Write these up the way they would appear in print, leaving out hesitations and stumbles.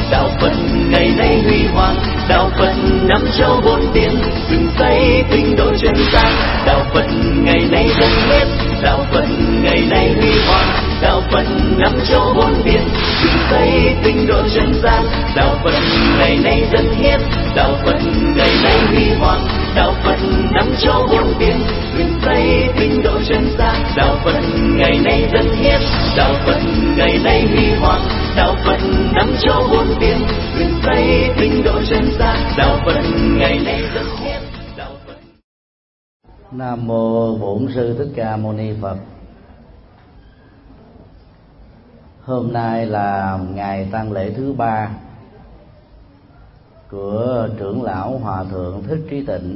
đạo Phật ngày nay huy hoàng, đạo Phật năm châu bốn biển, dựng xây tinh độ chân gian. Đạo Phật ngày nay dân hiến, đạo Phật ngày nay huy hoàng, đạo Phật năm châu bốn biển, dựng xây tinh độ chân gian. Đạo Phật ngày nay dân hiến, đạo Phật ngày nay huy hoàng, đạo Phật năm châu bốn biển, dựng xây tinh độ chân gian. Đạo Phật ngày nay dân hiến, đạo Phật ngày nay huy hoàng, đạo Phật năm châu bốn biển, dựng xây tinh độ chân gian. Đạo Phật ngày nay dân hiến, đạo Phật. Nam mô Bổn Sư Thích Ca Mâu Ni Phật. Hôm nay là ngày tang lễ thứ 3 của trưởng lão Hòa thượng Thích Trí Tịnh,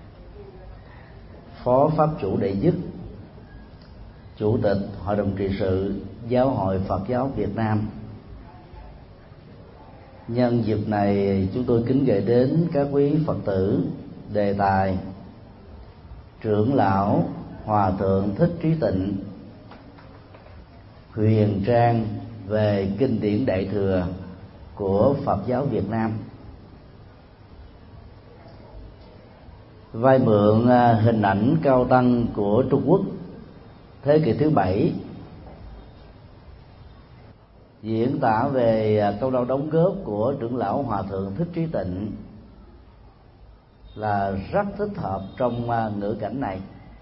Phó Pháp chủ đệ nhất, Chủ tịch Hội đồng trị sự Giáo hội Phật giáo Việt Nam. Nhân dịp này, chúng tôi kính gửi đến các quý Phật tử đề tài trưởng lão Hòa thượng Thích Trí Tịnh, huyền trang về kinh điển Đại thừa của Phật giáo Việt Nam. Vay mượn hình ảnh cao tăng của Trung Quốc thế kỷ thứ 7 diễn tả về công lao đóng góp của trưởng lão Hòa thượng Thích Trí Tịnh là rất thích hợp trong ngữ cảnh này.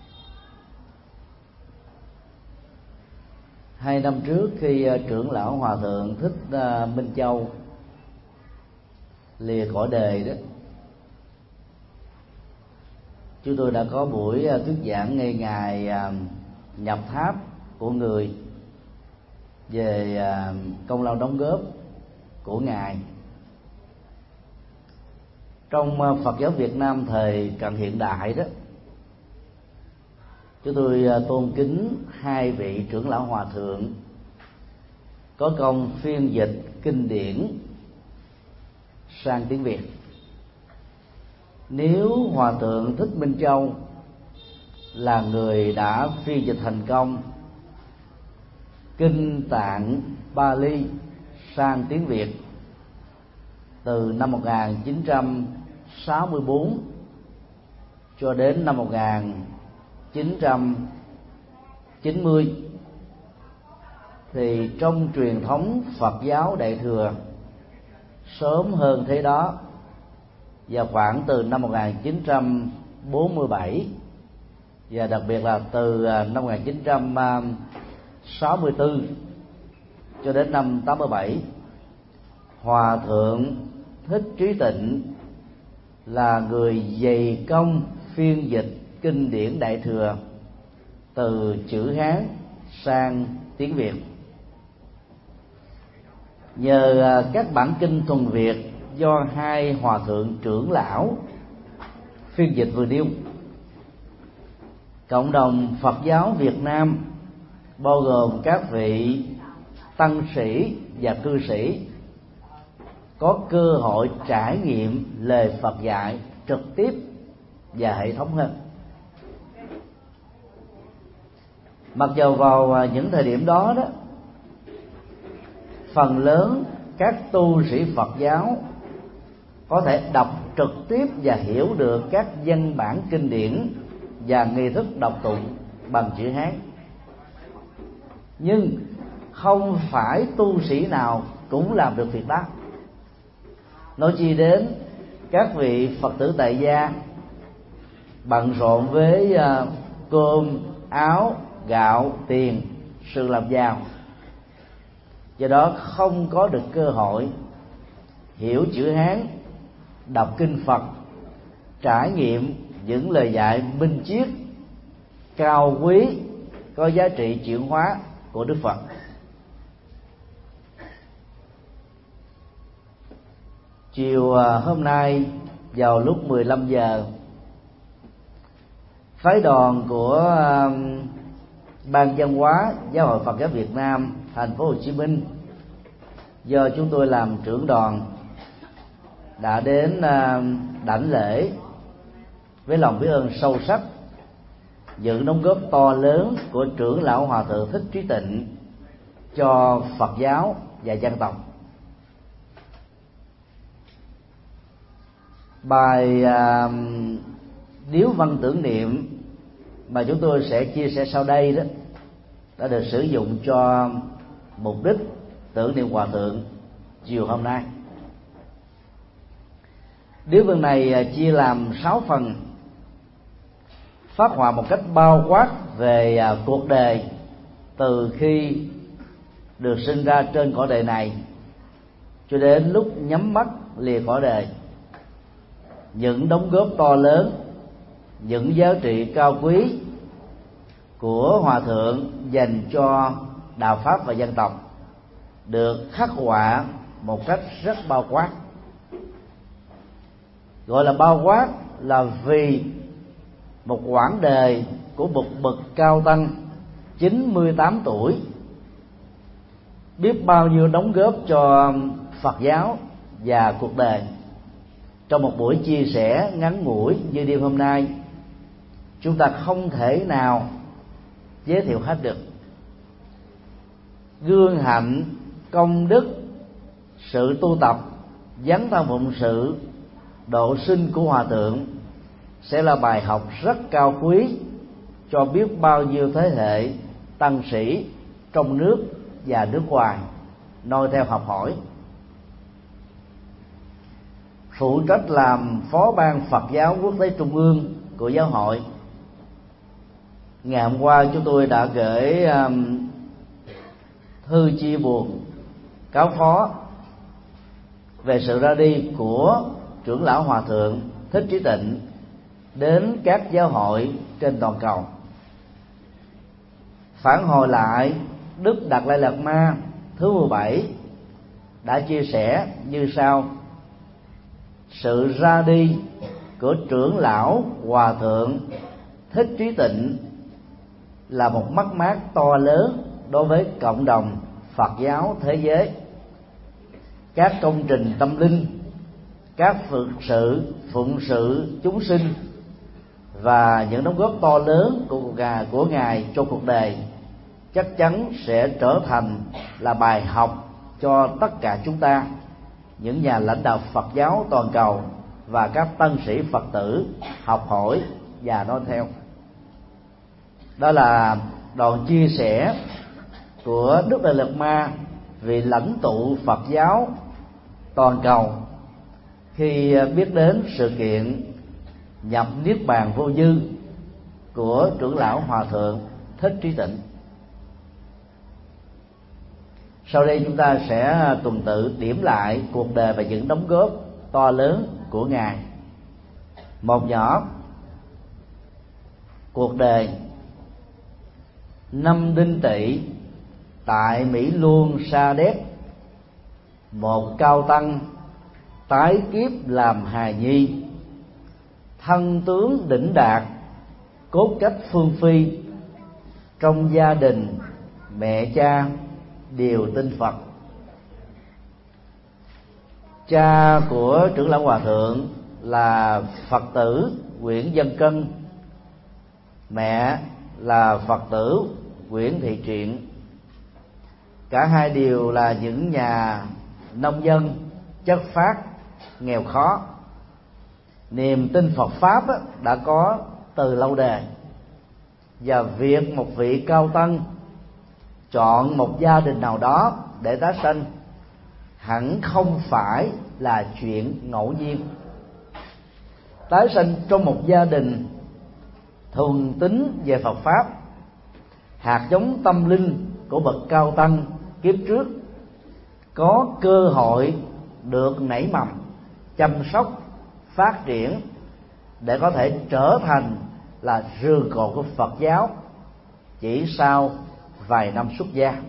2 năm trước, khi trưởng lão Hòa thượng Thích Minh Châu lìa cõi đời đó, chúng tôi đã có buổi thuyết giảng ngay ngày nhập tháp của người về công lao đóng góp của ngài. Trong Phật giáo Việt Nam thời cận hiện đại đó, chúng tôi tôn kính 2 vị trưởng lão hòa thượng có công phiên dịch kinh điển sang tiếng Việt. Nếu Hòa thượng Thích Minh Châu là người đã phiên dịch thành công kinh Tạng Pali sang tiếng Việt từ năm 1964 cho đến năm 1990, thì trong truyền thống Phật giáo Đại thừa sớm hơn thế đó, và khoảng từ năm 1947 và đặc biệt là từ năm 1964 cho đến năm 87, Hòa thượng Thích Trí Tịnh là người dày công phiên dịch kinh điển Đại thừa từ chữ Hán sang tiếng Việt. Nhờ các bản kinh thuần Việt do 2 hòa thượng trưởng lão phiên dịch vừa nêu, cộng đồng Phật giáo Việt Nam bao gồm các vị tăng sĩ và cư sĩ có cơ hội trải nghiệm lời Phật dạy trực tiếp và hệ thống hơn. Mặc dù vào những thời điểm đó phần lớn các tu sĩ Phật giáo có thể đọc trực tiếp và hiểu được các văn bản kinh điển và nghi thức đọc tụng bằng chữ Hán, nhưng không phải tu sĩ nào cũng làm được việc đó. Nói chi đến các vị Phật tử tại gia bận rộn với cơm, áo, gạo, tiền, sự làm giàu, do đó không có được cơ hội hiểu chữ Hán, đọc kinh Phật, trải nghiệm những lời dạy minh triết cao quý có giá trị chuyển hóa của Đức Phật. Chiều hôm nay vào lúc 15 giờ, phái đoàn của Ban Văn hóa Giáo hội Phật giáo Việt Nam thành phố Hồ Chí Minh do chúng tôi làm trưởng đoàn đã đến đảnh lễ với lòng biết ơn sâu sắc những đóng góp to lớn của trưởng lão Hòa thượng Thích Trí Tịnh cho Phật giáo và dân tộc. Bài điếu văn tưởng niệm mà chúng tôi sẽ chia sẻ sau đây đó đã được sử dụng cho mục đích tưởng niệm Hòa Thượng chiều hôm nay. Điếu văn này chia làm 6 phần, phát họa một cách bao quát về cuộc đời từ khi được sinh ra trên cõi đời này cho đến lúc nhắm mắt lìa cõi đời, những đóng góp to lớn, những giá trị cao quý của Hòa Thượng dành cho đạo pháp và dân tộc được khắc họa một cách rất bao quát. Gọi là bao quát là vì một quãng đời của một bậc cao tăng 98 tuổi biết bao nhiêu đóng góp cho Phật giáo và cuộc đời. Trong một buổi chia sẻ ngắn ngủi như đêm hôm nay, chúng ta không thể nào giới thiệu hết được gương hạnh, công đức, sự tu tập, dấn thân phụng sự, độ sinh của Hòa Thượng sẽ là bài học rất cao quý cho biết bao nhiêu thế hệ tăng sĩ trong nước và nước ngoài noi theo học hỏi. Phụ trách làm phó ban Phật giáo quốc tế trung ương của giáo hội, ngày hôm qua chúng tôi đã gửi thư chia buồn cáo phó về sự ra đi của trưởng lão Hòa Thượng Thích Trí Tịnh đến các giáo hội trên toàn cầu. Phản hồi lại, Đức Đạt Lai Lạt Ma thứ 17 đã chia sẻ như sau: sự ra đi của trưởng lão Hòa Thượng Thích Trí Tịnh là một mất mát to lớn đối với cộng đồng Phật giáo thế giới. Các công trình tâm linh, các phụng sự chúng sinh và những đóng góp to lớn của Ngài cho cuộc đời chắc chắn sẽ trở thành là bài học cho tất cả chúng ta, những nhà lãnh đạo Phật giáo toàn cầu và các tăng sĩ Phật tử học hỏi và nói theo. Đó là đoạn chia sẻ của Đức Đại Lạt Ma, vị lãnh tụ Phật giáo toàn cầu, khi biết đến sự kiện nhập niết bàn vô dư của trưởng lão Hòa Thượng Thích Trí Tịnh. Sau đây chúng ta sẽ tuần tự điểm lại cuộc đời và những đóng góp to lớn của Ngài. Một nhỏ, cuộc đời. Năm Đinh Tỵ, tại Mỹ Luông Sa Đéc, một cao tăng tái kiếp làm hài nhi, thân tướng đỉnh đạt, cốt cách phương phi. Trong gia đình mẹ cha đều tin Phật. Cha của trưởng lão Hòa Thượng là Phật tử Nguyễn Văn Cân, mẹ là Phật tử Nguyễn Thị Triện. Cả hai đều là những nhà nông dân chất phác, nghèo khó. Niềm tin Phật pháp đã có từ lâu đời, và việc một vị cao tăng chọn một gia đình nào đó để tái sanh hẳn không phải là chuyện ngẫu nhiên. Tái sanh trong một gia đình thuần tín về Phật pháp, hạt giống tâm linh của bậc cao tăng kiếp trước có cơ hội được nảy mầm, chăm sóc, phát triển để có thể trở thành là rường cột của Phật giáo chỉ sau vài năm xuất gia.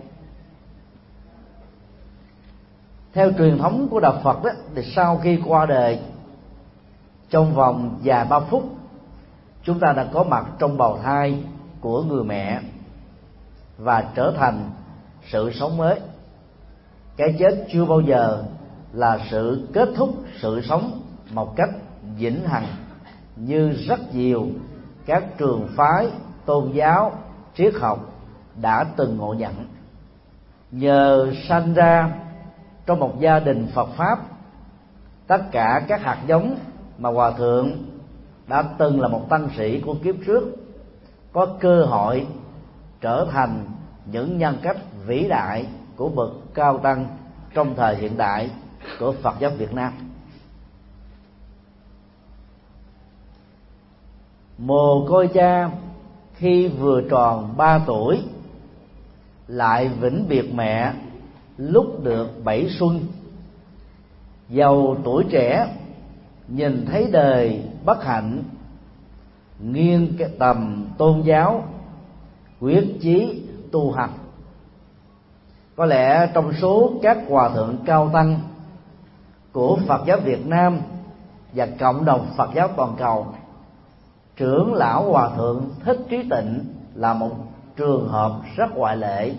Theo truyền thống của đạo Phật đó, thì sau khi qua đời, trong vòng vài ba phút chúng ta đã có mặt trong bào thai của người mẹ và trở thành sự sống mới. Cái chết chưa bao giờ là sự kết thúc sự sống một cách vĩnh hằng như rất nhiều các trường phái tôn giáo triết học đã từng ngộ nhận. Nhờ sanh ra trong một gia đình Phật pháp, tất cả các hạt giống mà hòa thượng đã từng là một tăng sĩ của kiếp trước có cơ hội trở thành những nhân cách vĩ đại của bậc cao tăng trong thời hiện đại của Phật giáo Việt Nam. Mồ côi cha khi vừa tròn 3 tuổi lại vĩnh biệt mẹ lúc được 7 xuân. Giàu tuổi trẻ nhìn thấy đời bất hạnh, nghiêng cái tầm tôn giáo, quyết chí tu hành. Có lẽ trong số các hòa thượng cao tăng của Phật giáo Việt Nam và cộng đồng Phật giáo toàn cầu, trưởng lão hòa thượng Thích Trí Tịnh là một trường hợp rất ngoại lệ.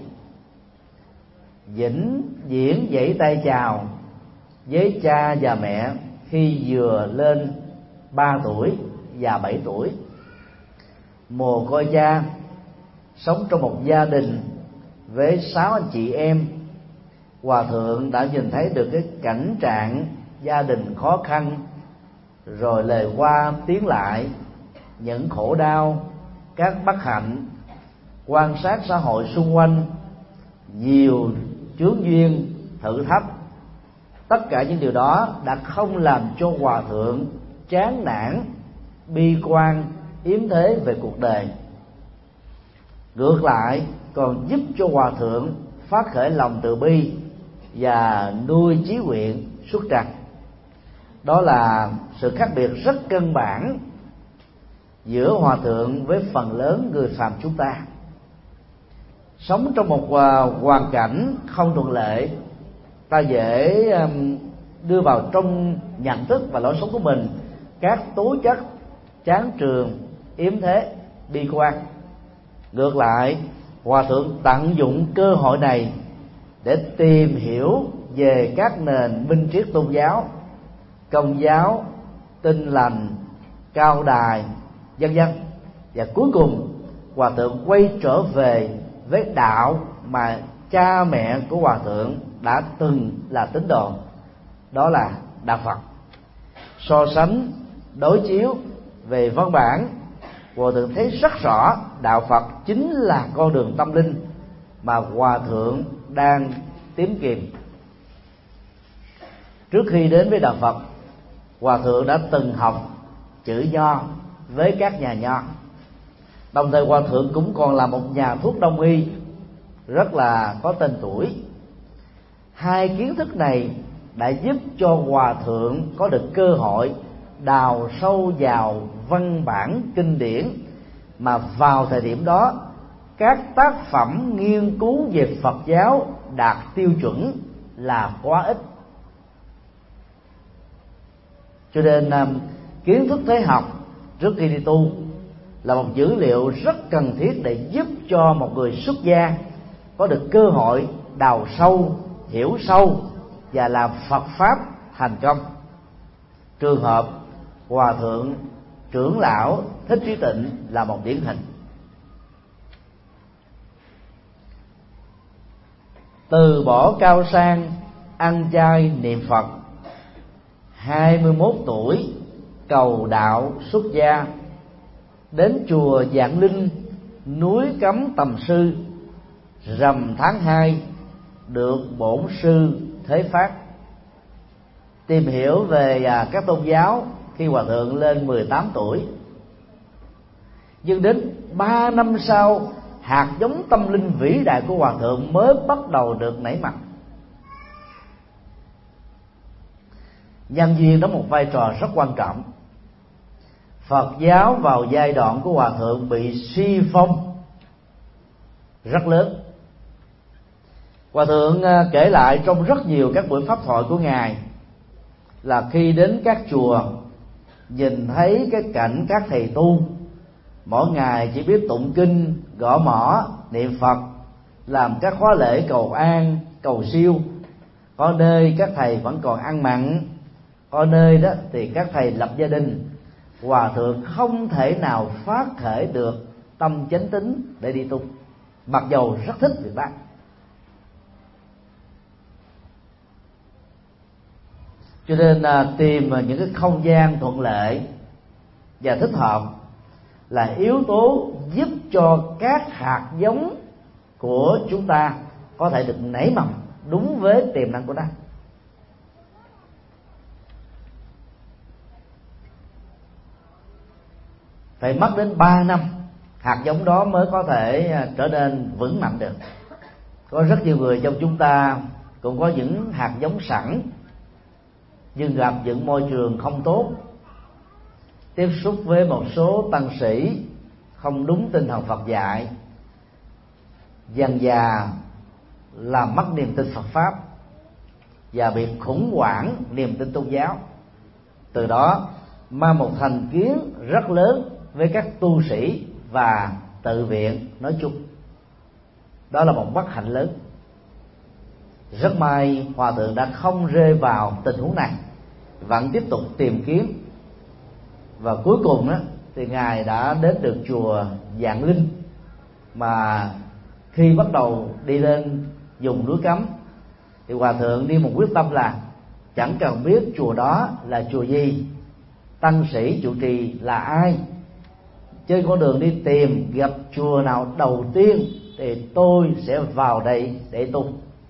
Vĩnh viễn vẫy tay chào với cha và mẹ khi vừa lên 3 tuổi và 7 tuổi. Mồ côi cha, sống trong một gia đình với 6 anh chị em, hòa thượng đã nhìn thấy được cái cảnh trạng gia đình khó khăn, rồi lời qua tiếng lại, những khổ đau, các bất hạnh, quan sát xã hội xung quanh, nhiều chướng duyên, thử thách. Tất cả những điều đó đã không làm cho hòa thượng chán nản, bi quan, yếm thế về cuộc đời. Ngược lại còn giúp cho hòa thượng phát khởi lòng từ bi và nuôi chí nguyện xuất trần. Đó là sự khác biệt rất căn bản giữa hòa thượng với phần lớn người phàm chúng ta. Sống trong một hoàn cảnh không thuận lợi, ta dễ đưa vào trong nhận thức và lối sống của mình các tố chất chán trường, yếm thế, bi quan. Ngược lại, hòa thượng tận dụng cơ hội này để tìm hiểu về các nền minh triết tôn giáo, Công giáo, Tin lành, Cao đài, vân vân. Và cuối cùng hòa thượng quay trở về với đạo mà cha mẹ của hòa thượng đã từng là tín đồ, đó là đạo Phật. So sánh đối chiếu về văn bản, hòa thượng thấy rất rõ đạo Phật chính là con đường tâm linh mà hòa thượng đang tìm kiếm. Trước khi đến với đạo Phật, hòa thượng đã từng học chữ Nho với các nhà Nho. Đồng thời hòa thượng cũng còn là một nhà thuốc đông y rất là có tên tuổi. Hai kiến thức này đã giúp cho hòa thượng có được cơ hội đào sâu vào văn bản kinh điển mà vào thời điểm đó các tác phẩm nghiên cứu về Phật giáo đạt tiêu chuẩn là quá ít. Cho nên kiến thức thế học trước khi đi tu là một dữ liệu rất cần thiết để giúp cho một người xuất gia có được cơ hội đào sâu, hiểu sâu và làm Phật pháp thành công. Trường hợp hòa thượng trưởng lão Thích Trí Tịnh là một điển hình. Từ bỏ cao sang, ăn chay niệm Phật, 21 tuổi cầu đạo xuất gia, đến chùa Vạn Linh, núi Cấm tầm sư, rằm tháng 2 được bổn sư thế phát. Tìm hiểu về các tôn giáo khi hòa thượng lên 18 tuổi. Nhưng đến 3 năm sau, hạt giống tâm linh vĩ đại của hòa thượng mới bắt đầu được nảy mầm. Nhân duyên đóng một vai trò rất quan trọng. Phật giáo vào giai đoạn của hòa thượng bị suy phong rất lớn. Hòa thượng kể lại trong rất nhiều các buổi pháp thoại của ngài là khi đến các chùa nhìn thấy cái cảnh các thầy tu mỗi ngày chỉ biết tụng kinh, gõ mõ, niệm Phật, làm các khóa lễ cầu an, cầu siêu. Có nơi các thầy vẫn còn ăn mặn, có nơi đó thì các thầy lập gia đình. Hòa thượng không thể nào phát khởi được tâm chánh tín để đi tu, mặc dầu rất thích việc đó. Cho nên tìm những cái không gian thuận lợi và thích hợp là yếu tố giúp cho các hạt giống của chúng ta có thể được nảy mầm đúng với tiềm năng của nó. Phải mất đến 3 năm hạt giống đó mới có thể trở nên vững mạnh được. Có rất nhiều người trong chúng ta cũng có những hạt giống sẵn, nhưng gặp những môi trường không tốt, tiếp xúc với một số tăng sĩ không đúng tinh thần Phật dạy, dần dà làm mất niềm tin Phật pháp và bị khủng hoảng niềm tin tôn giáo. Từ đó mang một thành kiến rất lớn với các tu sĩ và tự viện nói chung. Đó là một bất hạnh lớn. Rất may Hòa thượng đã không rơi vào tình huống này, vẫn tiếp tục tìm kiếm, và cuối cùng đó, thì ngài đã đến được chùa Vạn Linh, mà khi bắt đầu đi lên vùng núi Cấm thì Hòa thượng đi một quyết tâm là chẳng cần biết chùa đó là chùa gì, tăng sĩ trụ trì là ai, trên con đường đi tìm gặp chùa nào đầu tiên thì tôi sẽ vào đây để tu.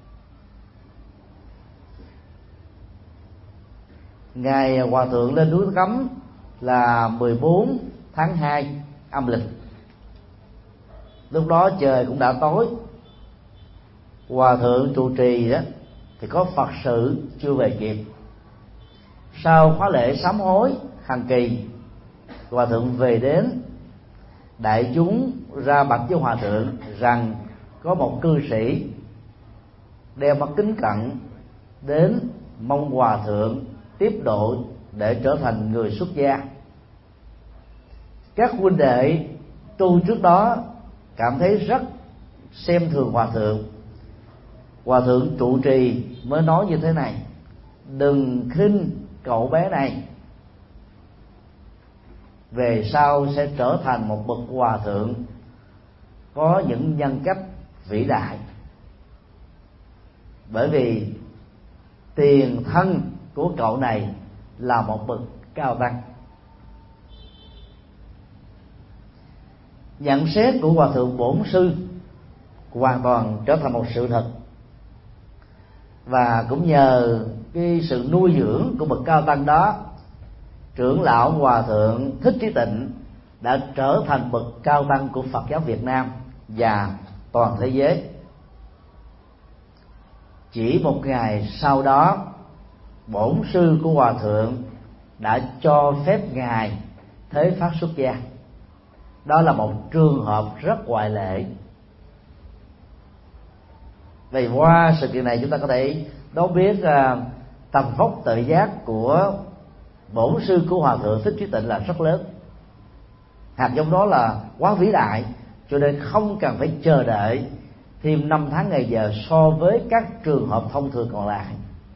Ngày Hòa thượng lên núi Cấm là 14 tháng 2 âm lịch. Lúc đó trời cũng đã tối. Hòa thượng trụ trì đó thì có Phật sự chưa về kịp. Sau khóa lễ sám hối hàng kỳ, Hòa thượng về đến, đại chúng ra bạch với Hòa thượng rằng có một cư sĩ đeo mắt kính cận đến mong Hòa thượng tiếp độ để trở thành người xuất gia. Các huynh đệ tu trước đó cảm thấy rất xem thường Hòa thượng. Hòa thượng trụ trì mới nói như thế này: đừng khinh cậu bé này, về sau sẽ trở thành một bậc hòa thượng có những nhân cách vĩ đại. Bởi vì tiền thân của cậu này là một bậc cao tăng. Nhận xét của Hòa thượng Bổn Sư hoàn toàn trở thành một sự thật, và cũng nhờ cái sự nuôi dưỡng của bậc cao tăng đó, trưởng lão Hòa thượng Thích Trí Tịnh đã trở thành bậc cao tăng của Phật giáo Việt Nam và toàn thế giới. Chỉ một ngày sau đó, bổn sư của Hòa thượng đã cho phép ngài thế phát xuất gia. Đó là một trường hợp rất ngoại lệ. Vì qua sự kiện này chúng ta có thể đón biết tầm vóc tự giác của bổn sư của Hòa thượng Thích Trí Tịnh là rất lớn. Hạt giống đó là quá vĩ đại, cho nên không cần phải chờ đợi thêm 5 tháng ngày giờ so với các trường hợp thông thường còn lại.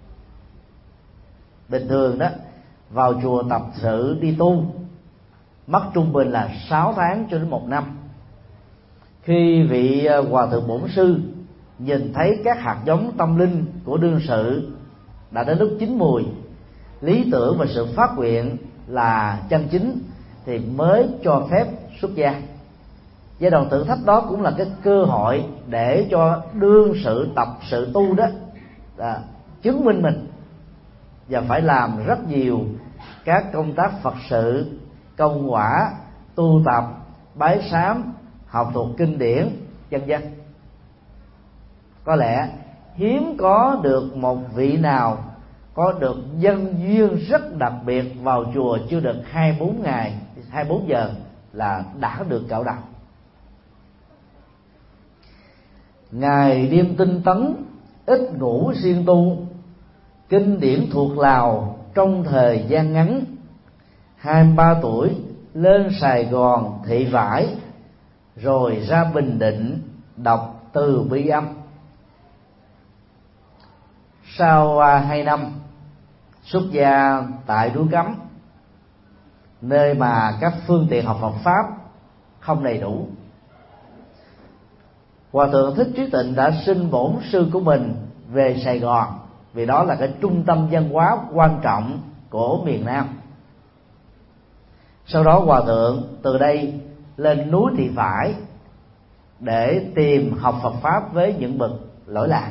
Bình thường đó, vào chùa tập sự đi tu mất trung bình là 6 tháng cho đến 1 năm. Khi vị Hòa thượng Bổn Sư nhìn thấy các hạt giống tâm linh của đương sự đã đến lúc chín mùi, lý tưởng và sự phát nguyện là chân chính, thì mới cho phép xuất gia. Giai đoạn thử thách đó cũng là cái cơ hội để cho đương sự tập sự tu đó chứng minh mình, và phải làm rất nhiều các công tác Phật sự, công quả, tu tập, bái sám, học thuộc kinh điển, vân vân. Có lẽ hiếm có được một vị nào có được nhân duyên rất đặc biệt vào chùa chưa được 24 ngày, 24 giờ là đã được cạo đầu. Ngày đêm tinh tấn, ít ngủ siêng tu, kinh điển thuộc Lào trong thời gian ngắn. 23 tuổi lên Sài Gòn thị vải, rồi ra Bình Định đọc Từ Bi Âm. Sau 2 năm xuất gia tại núi Cấm, nơi mà các phương tiện học Phật pháp không đầy đủ, Hòa thượng Thích Trí Tịnh đã xin bổn sư của mình về Sài Gòn vì đó là cái trung tâm văn hóa quan trọng của miền Nam. Sau đó Hòa thượng từ đây lên núi Thị Phải để tìm học Phật pháp với những bậc lỗi lạc.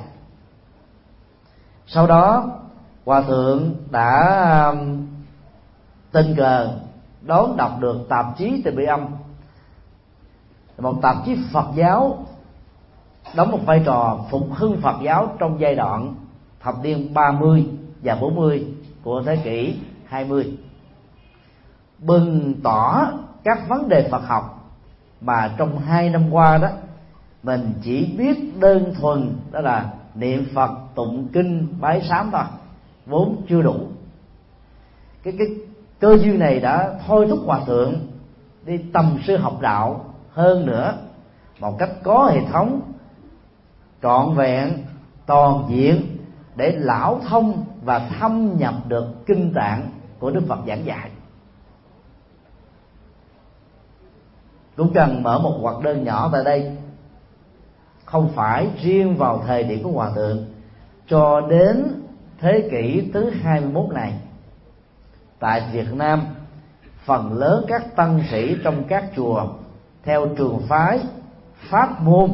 Sau đó Hòa thượng đã tình cờ đón đọc được tạp chí Từ Bi Âm, một tạp chí Phật giáo đóng một vai trò phục hưng Phật giáo trong giai đoạn thập niên 30 và 40 của thế kỷ 20, bừng tỏ các vấn đề Phật học mà trong 2 năm qua đó mình chỉ biết đơn thuần đó là niệm Phật, tụng kinh, bái sám thôi, vốn chưa đủ. Cái cơ duyên này đã thôi thúc Hòa thượng đi tầm sư học đạo hơn nữa, một cách có hệ thống, trọn vẹn, toàn diện, để lão thông và thâm nhập được kinh tạng của Đức Phật giảng dạy. Cũng cần mở một hoạt đơn nhỏ tại đây, không phải riêng vào thời điểm của Hòa thượng, cho đến thế kỷ thứ 21 này. Tại Việt Nam, phần lớn các tăng sĩ trong các chùa theo trường phái pháp môn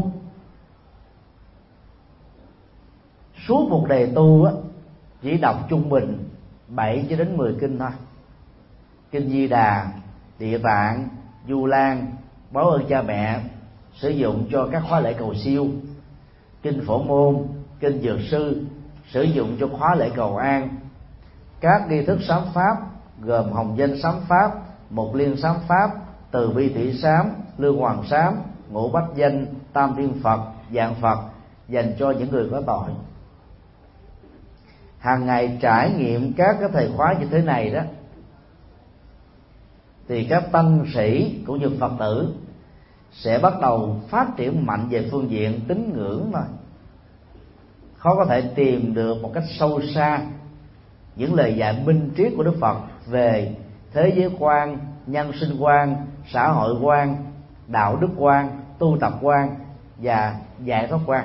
suốt một đề tu chỉ đọc trung bình 7 cho đến 10 kinh thôi. Kinh Di Đà, Địa Tạng, Du Lan, Báo ơn cha mẹ sử dụng cho các khóa lễ cầu siêu, kinh Phổ Môn, kinh Dược Sư sử dụng cho khóa lễ cầu an, các nghi thức sám pháp gồm hồng danh sám pháp, mục liên sám pháp, từ bi tỷ sám, lương hoàng sám, ngũ bách danh, tam thiên Phật, dạng Phật dành cho những người có tội. Hàng ngày trải nghiệm các cái thời khóa như thế này đó, thì các tăng sĩ cũng như Phật tử sẽ bắt đầu phát triển mạnh về phương diện tín ngưỡng mà khó có thể tìm được một cách sâu xa những lời dạy minh triết của Đức Phật về thế giới quan, nhân sinh quan, xã hội quan, đạo đức quan, tu tập quan và giải thoát quan.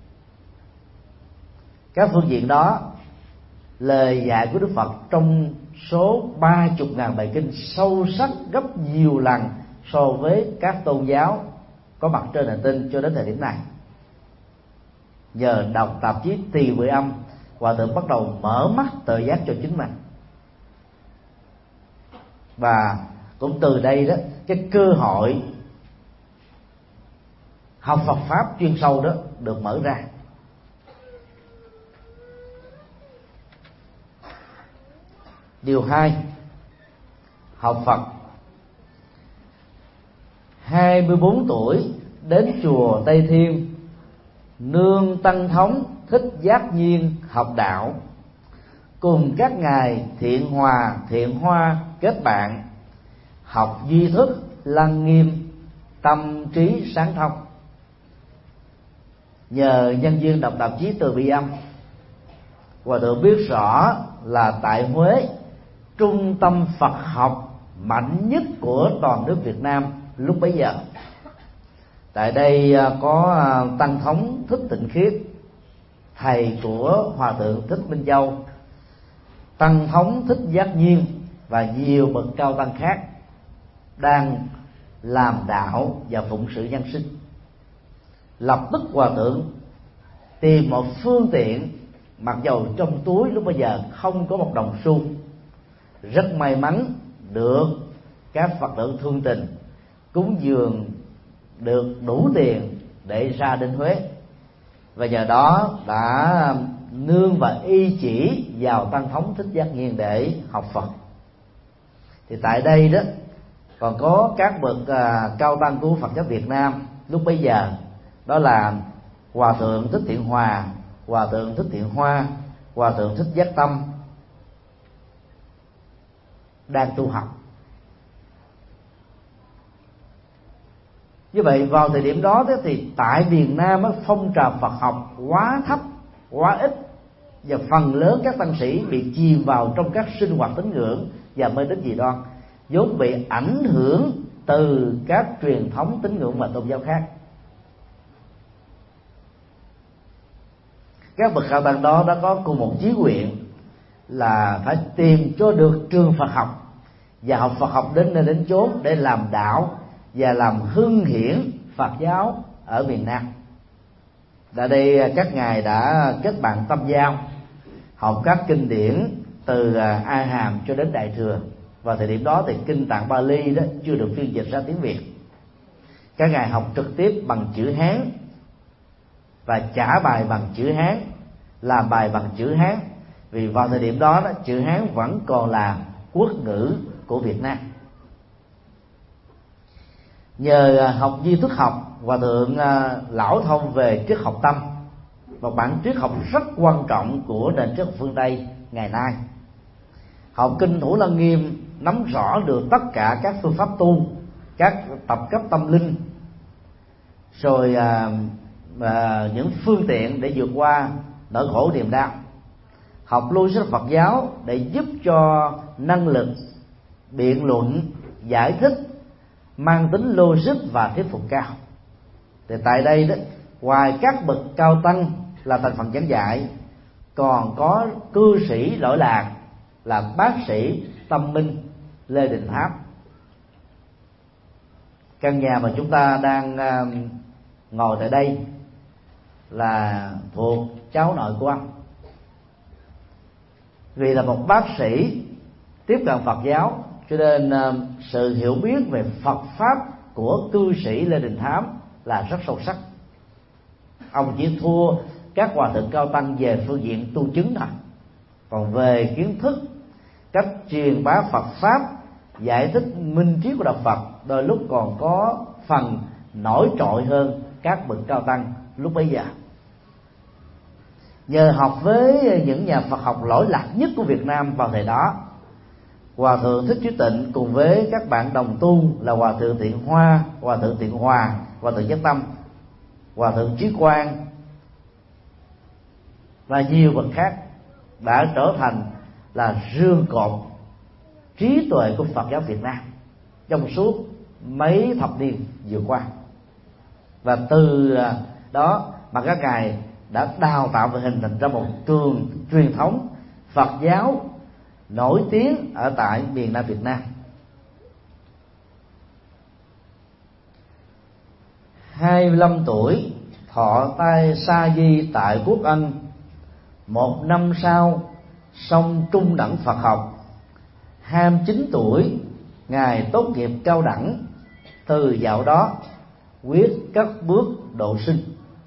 Các phương diện đó, lời dạy của Đức Phật trong số 30.000 bài kinh sâu sắc gấp nhiều lần so với các tôn giáo có mặt trên hành tinh cho đến thời điểm này. Nhờ đọc tạp chí Từ Bi Âm, Hòa thượng bắt đầu mở mắt tự giác cho chính mình, và cũng từ đây đó, cái cơ hội học Phật pháp chuyên sâu đó được mở ra. Điều 2, học Phật. 24 tuổi đến chùa Tây Thiên, nương tăng thống Thích Giác Nhiên học đạo, cùng các ngài Thiện Hòa, Thiện Hoa kết bạn, học duy thức, lăng nghiêm, tâm trí sáng thông. Nhờ nhân duyên đọc tạp chí Từ Bi Âm, Hòa thượng biết rõ là tại Huế, trung tâm Phật học mạnh nhất của toàn nước Việt Nam lúc bấy giờ. Tại đây có tăng thống Thích Tịnh Khiết, thầy của Hòa thượng Thích Minh Châu, tăng thống Thích Giác Nhiên và nhiều bậc cao tăng khác đang làm đạo và phụng sự nhân sinh. Lập tức Hòa thượng tìm một phương tiện, mặc dầu trong túi lúc bây giờ không có một đồng xu, rất may mắn được các Phật tử thương tình cúng dường được đủ tiền để ra đến Huế, và nhờ đó đã nương và y chỉ vào tăng thống Thích Giác Nhiên để học Phật. Thì tại đây đó còn có các bậc cao tăng của Phật giáo Việt Nam lúc bấy giờ, đó là Hòa thượng Thích Thiện Hòa, Hòa thượng Thích Thiện Hoa, Hòa thượng Thích Giác Tâm đang tu học. Như vậy vào thời điểm đó thì tại miền Nam phong trào Phật học quá thấp, quá ít, và phần lớn các tăng sĩ bị chìm vào trong các sinh hoạt tín ngưỡng và mê tín dị đoan, vốn bị ảnh hưởng từ các truyền thống tín ngưỡng và tôn giáo khác. Các bậc cao tăng đó đã có cùng một chí nguyện là phải tìm cho được trường Phật học và học Phật học đến nơi đến chốn để làm đạo và làm hưng hiển Phật giáo ở miền Nam. Tại đây các ngài đã kết bạn tâm giao, học các kinh điển từ A Hàm cho đến Đại Thừa. Vào thời điểm đó thì kinh Tạng Bali đó chưa được phiên dịch ra tiếng Việt. Các ngài học trực tiếp bằng chữ Hán và trả bài bằng chữ Hán, làm bài bằng chữ Hán, vì vào thời điểm đó, chữ Hán vẫn còn là quốc ngữ của Việt Nam. Nhờ học duy thức học, Hòa thượng lão thông về triết học tâm, một bản triết học rất quan trọng của nền triết học phương Tây ngày nay. Học kinh Thủ Lăng Nghiêm, nắm rõ được tất cả các phương pháp tu, các tập cấp tâm linh, rồi những phương tiện để vượt qua nỗi khổ niềm đau. Học logic Phật giáo để giúp cho năng lực biện luận, giải thích mang tính logic và thuyết phục cao. Thì tại đây đó, ngoài các bậc cao tăng là thành phần giảng dạy, còn có cư sĩ lỗi lạc là bác sĩ tâm minh Lê Đình Tháp. Căn nhà mà chúng ta đang ngồi tại đây là thuộc cháu nội của ông. Vì là một bác sĩ tiếp cận Phật giáo, cho nên sự hiểu biết về Phật pháp của cư sĩ Lê Đình Thám là rất sâu sắc. Ông chỉ thua các hòa thượng cao tăng về phương diện tu chứng thôi, còn về kiến thức, cách truyền bá Phật pháp, giải thích minh triết của đạo Phật đôi lúc còn có phần nổi trội hơn các bậc cao tăng lúc bấy giờ. Nhờ học với những nhà Phật học lỗi lạc nhất của Việt Nam vào thời đó, Hòa thượng Thích Trí Tịnh cùng với các bạn đồng tu là Hòa thượng Thiện Hoa, Hòa thượng Thiện Hòa, Hòa thượng Giác Tâm, Hòa thượng Trí Quang và nhiều bậc khác đã trở thành là rương cột trí tuệ của Phật giáo Việt Nam trong suốt mấy thập niên vừa qua. Và từ đó mà các ngài đã đào tạo và hình thành ra một trường truyền thống Phật giáo nổi tiếng ở tại miền Nam Việt Nam. 25 tuổi thọ tay sa di tại quốc Anh. 1 năm sau xong trung đẳng Phật học. 29 tuổi ngài tốt nghiệp cao đẳng. Từ dạo đó quyết cất bước độ sinh.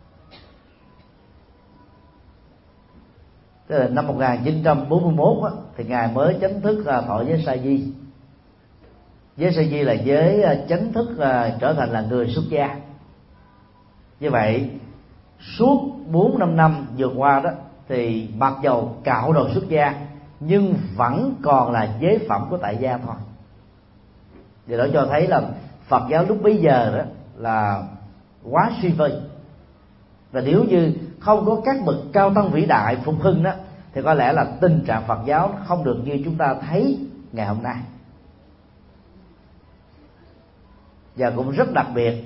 Tức là năm 1941 thì ngài mới chính thức thọ giới sa di. Giới sa di là giới chính thức trở thành là người xuất gia. Như vậy suốt 4-5 năm vừa qua đó thì mặc dầu cạo đầu xuất gia nhưng vẫn còn là giới phẩm của tại gia thôi. Điều đó cho thấy là Phật giáo lúc bấy giờ đó là quá suy vơi. Và nếu như không có các bậc cao tăng vĩ đại phục hưng đó thì có lẽ là tình trạng Phật giáo không được như chúng ta thấy ngày hôm nay. Và cũng rất đặc biệt,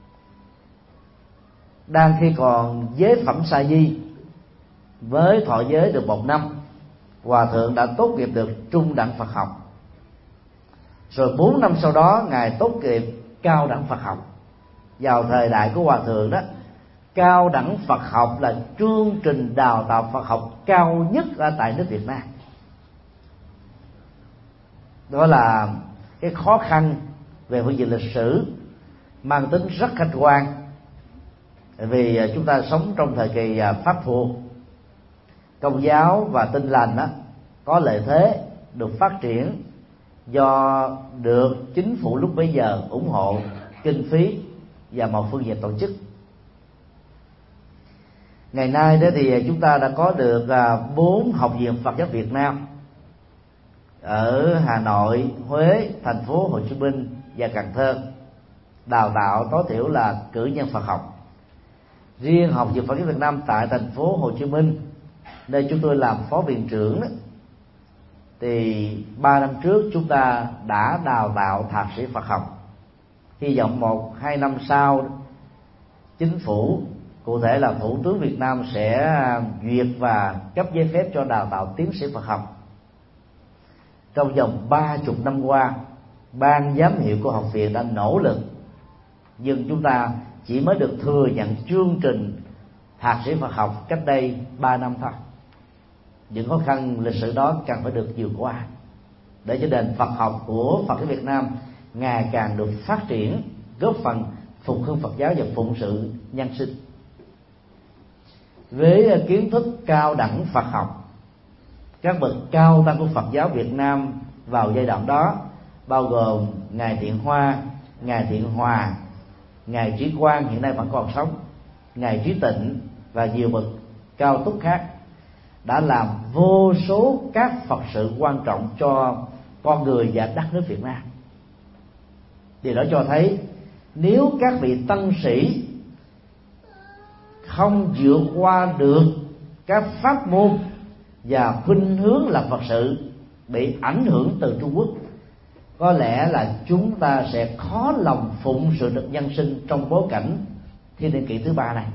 đang khi còn giới phẩm sa di với thọ giới được 1 năm, Hòa thượng đã tốt nghiệp được trung đẳng Phật học. Rồi 4 năm sau đó ngài tốt nghiệp cao đẳng Phật học. Vào thời đại của Hòa thượng đó, cao đẳng Phật học là chương trình đào tạo Phật học cao nhất ở tại nước Việt Nam. Đó là cái khó khăn về phương diện lịch sử mang tính rất khách quan, vì chúng ta sống trong thời kỳ Pháp thuộc. Công giáo và Tin lành đó có lợi thế được phát triển do được chính phủ lúc bấy giờ ủng hộ kinh phí và một phương diện tổ chức. Ngày nay đó thì chúng ta đã có được 4 học viện Phật giáo Việt Nam ở Hà Nội, Huế, thành phố Hồ Chí Minh và Cần Thơ, đào tạo tối thiểu là cử nhân Phật học. Riêng học viện Phật giáo Việt Nam tại thành phố Hồ Chí Minh, nơi chúng tôi làm phó viện trưởng đó, thì 3 năm trước chúng ta đã đào tạo thạc sĩ Phật học. Hy vọng 1-2 năm sau chính phủ Cụ thể là Thủ tướng Việt Nam sẽ duyệt và cấp giấy phép cho đào tạo tiến sĩ Phật học. Trong vòng 30 năm qua, ban giám hiệu của học viện đã nỗ lực, nhưng chúng ta chỉ mới được thừa nhận chương trình thạc sĩ Phật học cách đây 3 năm thôi. Những khó khăn lịch sử đó cần phải được vượt qua để cho nền Phật học của Phật giáo Việt Nam ngày càng được phát triển, góp phần phục hưng Phật giáo và phụng sự nhân sinh. Với kiến thức cao đẳng Phật học, các bậc cao tăng của Phật giáo Việt Nam vào giai đoạn đó bao gồm ngài Thiện Hoa, ngài Thiện Hòa, ngài Trí Quang hiện nay vẫn còn sống, ngài Trí Tịnh và nhiều bậc cao túc khác đã làm vô số các Phật sự quan trọng cho con người và đất nước Việt Nam. Điều đó cho thấy nếu các vị tăng sĩ không vượt qua được các pháp môn và khuynh hướng làm Phật sự bị ảnh hưởng từ Trung Quốc, có lẽ là chúng ta sẽ khó lòng phụng sự được nhân sinh trong bối cảnh thiên niên kỷ thứ 3 này.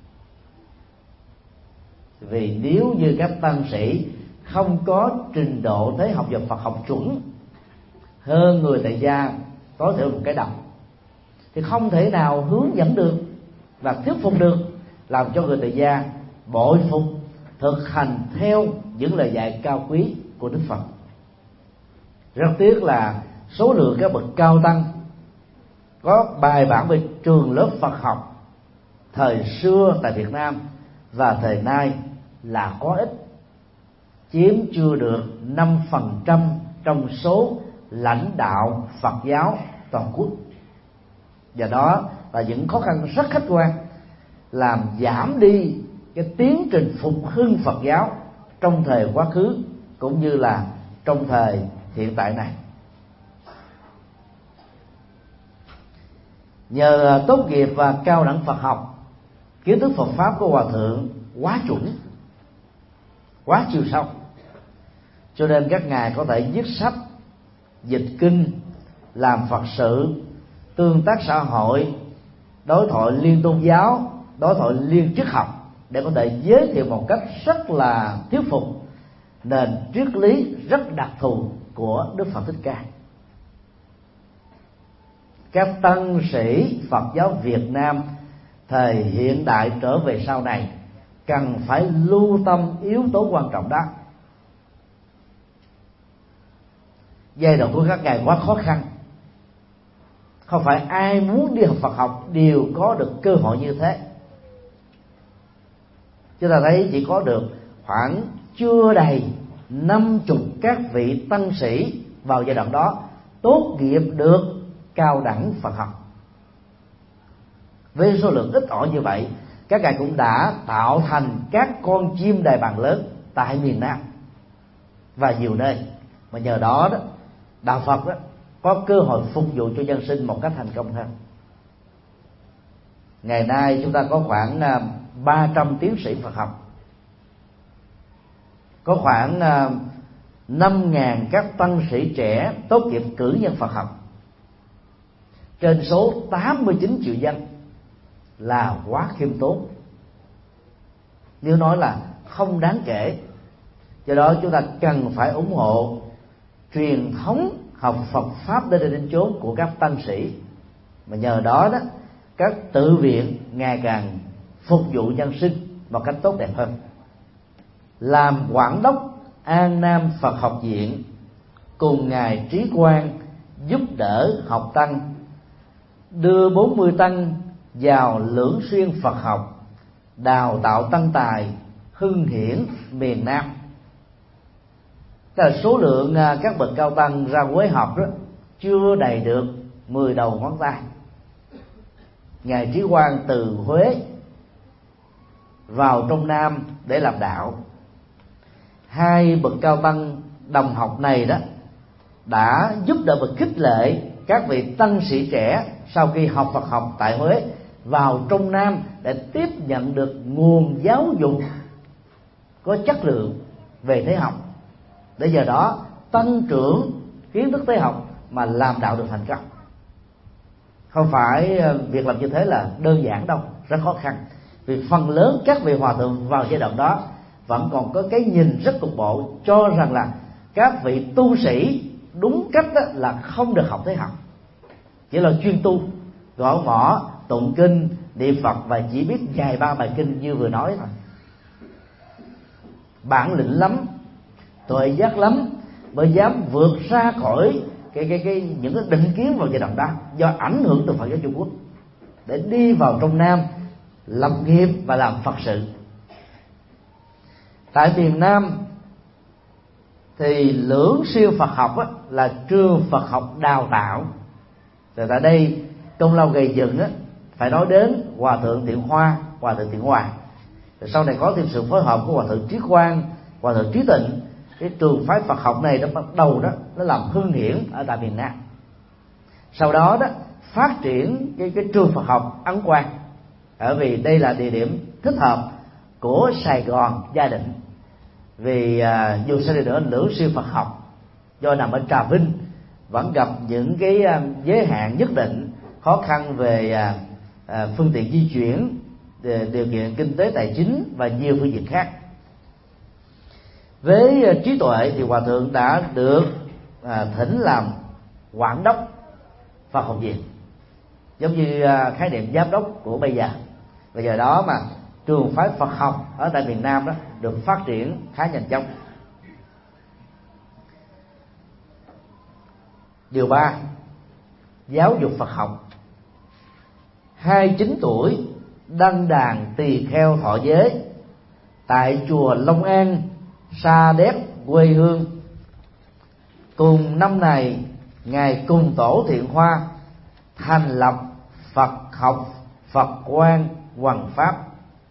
Vì nếu như các tăng sĩ không có trình độ thế học và Phật học chuẩn hơn người tại gia tối thiểu một cái đầu, thì không thể nào hướng dẫn được và thuyết phục được, làm cho người tại gia bội phục thực hành theo những lời dạy cao quý của Đức Phật. Rất tiếc là số lượng các bậc cao tăng có bài bản về trường lớp Phật học thời xưa tại Việt Nam và thời nay là có ít, chiếm chưa được 5% trong số lãnh đạo Phật giáo toàn quốc. Và đó là những khó khăn rất khách quan làm giảm đi cái tiến trình phục hưng Phật giáo trong thời quá khứ cũng như là trong thời hiện tại này. Nhờ tốt nghiệp và cao đẳng Phật học, kiến thức Phật pháp của hòa thượng quá chuẩn, quá chiều sâu, cho nên các ngài có thể viết sách, dịch kinh, làm Phật sự, tương tác xã hội, đối thoại liên tôn giáo, đối thoại liên triết học, để có thể giới thiệu một cách rất là thuyết phục nền triết lý rất đặc thù của Đức Phật Thích Ca. Các tăng sĩ Phật giáo Việt Nam thời hiện đại trở về sau này cần phải lưu tâm yếu tố quan trọng đó. Giai đoạn của các ngài quá khó khăn, không phải ai muốn đi học Phật học đều có được cơ hội như thế. Chúng ta thấy chỉ có được khoảng chưa đầy 50 các vị tăng sĩ vào giai đoạn đó tốt nghiệp được cao đẳng Phật học. Với số lượng ít ỏi như vậy, các ngài cũng đã tạo thành các con chim đại bàng lớn tại miền Nam và nhiều nơi, mà nhờ đó đạo Phật có cơ hội phục vụ cho dân sinh một cách thành công hơn. Ngày nay chúng ta có khoảng 300 tiến sĩ Phật học, có khoảng 5.000 các tăng sĩ trẻ tốt nghiệp cử nhân Phật học, trên số 89 triệu dân là quá khiêm tốn, nếu nói là không đáng kể. Do đó chúng ta cần phải ủng hộ truyền thống học Phật pháp đến đây đến chốn của các tăng sĩ, mà nhờ đó các tự viện ngày càng phục vụ nhân sinh một cách tốt đẹp hơn. Làm quản đốc An Nam Phật học viện cùng ngài Trí Quang giúp đỡ học tăng, đưa 40 tăng vào Lưỡng Xuyên Phật học, đào tạo tăng tài hưng hiển miền Nam. Số lượng các bậc cao tăng ra Quế học đó chưa đầy được 10 đầu ngón tay. Ngài Trí Quang từ Huế vào trong Nam để làm đạo. Hai bậc cao tăng đồng học này đó đã giúp đỡ và khích lệ các vị tăng sĩ trẻ sau khi học Phật học tại Huế vào trong Nam để tiếp nhận được nguồn giáo dục có chất lượng về thế học, để giờ đó tăng trưởng kiến thức thế học mà làm đạo được thành công. Không phải việc làm như thế là đơn giản đâu, rất khó khăn, Vì phần lớn các vị hòa thượng vào giai đoạn đó vẫn còn có cái nhìn rất cục bộ, cho rằng là các vị tu sĩ đúng cách là không được học thế học, chỉ là chuyên tu, gõ mõ, tụng kinh, niệm Phật và chỉ biết vài ba bài kinh như vừa nói thôi. Bản lĩnh lắm, tuệ giác lắm mới dám vượt ra khỏi những cái định kiến vào giai đoạn đó, do ảnh hưởng từ Phật giáo Trung Quốc, để đi vào trong Nam lập nghiệp và làm Phật sự. Tại miền Nam thì Lưỡng Siêu Phật học là trường Phật học đào tạo. Rồi tại đây công lao gây dựng phải nói đến Hòa thượng Thiện Hoa, Hòa thượng Thiện Hòa. Rồi sau này có thêm sự phối hợp của Hòa thượng Trí Quang, Hòa thượng Trí Tịnh. Cái trường phái Phật học này nó bắt đầu nó làm hưng hiển ở tại miền Nam. Sau đó phát triển cái trường Phật học Ấn Quang, bởi vì đây là địa điểm thích hợp của Sài Gòn Gia Định. Vì dù sao đi nữa, Lưỡng Siêu Phật học do nằm ở Trà Vinh vẫn gặp những cái giới hạn nhất định, khó khăn về phương tiện di chuyển, điều kiện kinh tế tài chính và nhiều phương diện khác. Với trí tuệ thì Hòa thượng đã được thỉnh làm quản đốc Phật học viện, giống như khái niệm giám đốc của bây giờ. Và giờ đó mà trường phái Phật học ở tại miền Nam đó được phát triển khá nhanh chóng. Điều 3, giáo dục Phật học. 29 tuổi đăng đàn tỳ kheo thọ giới tại chùa Long An, Sa Đéc quê hương. Cùng năm này, ngài cùng tổ Thiện Hoa thành lập Phật học Phật Quang Hoằng Pháp.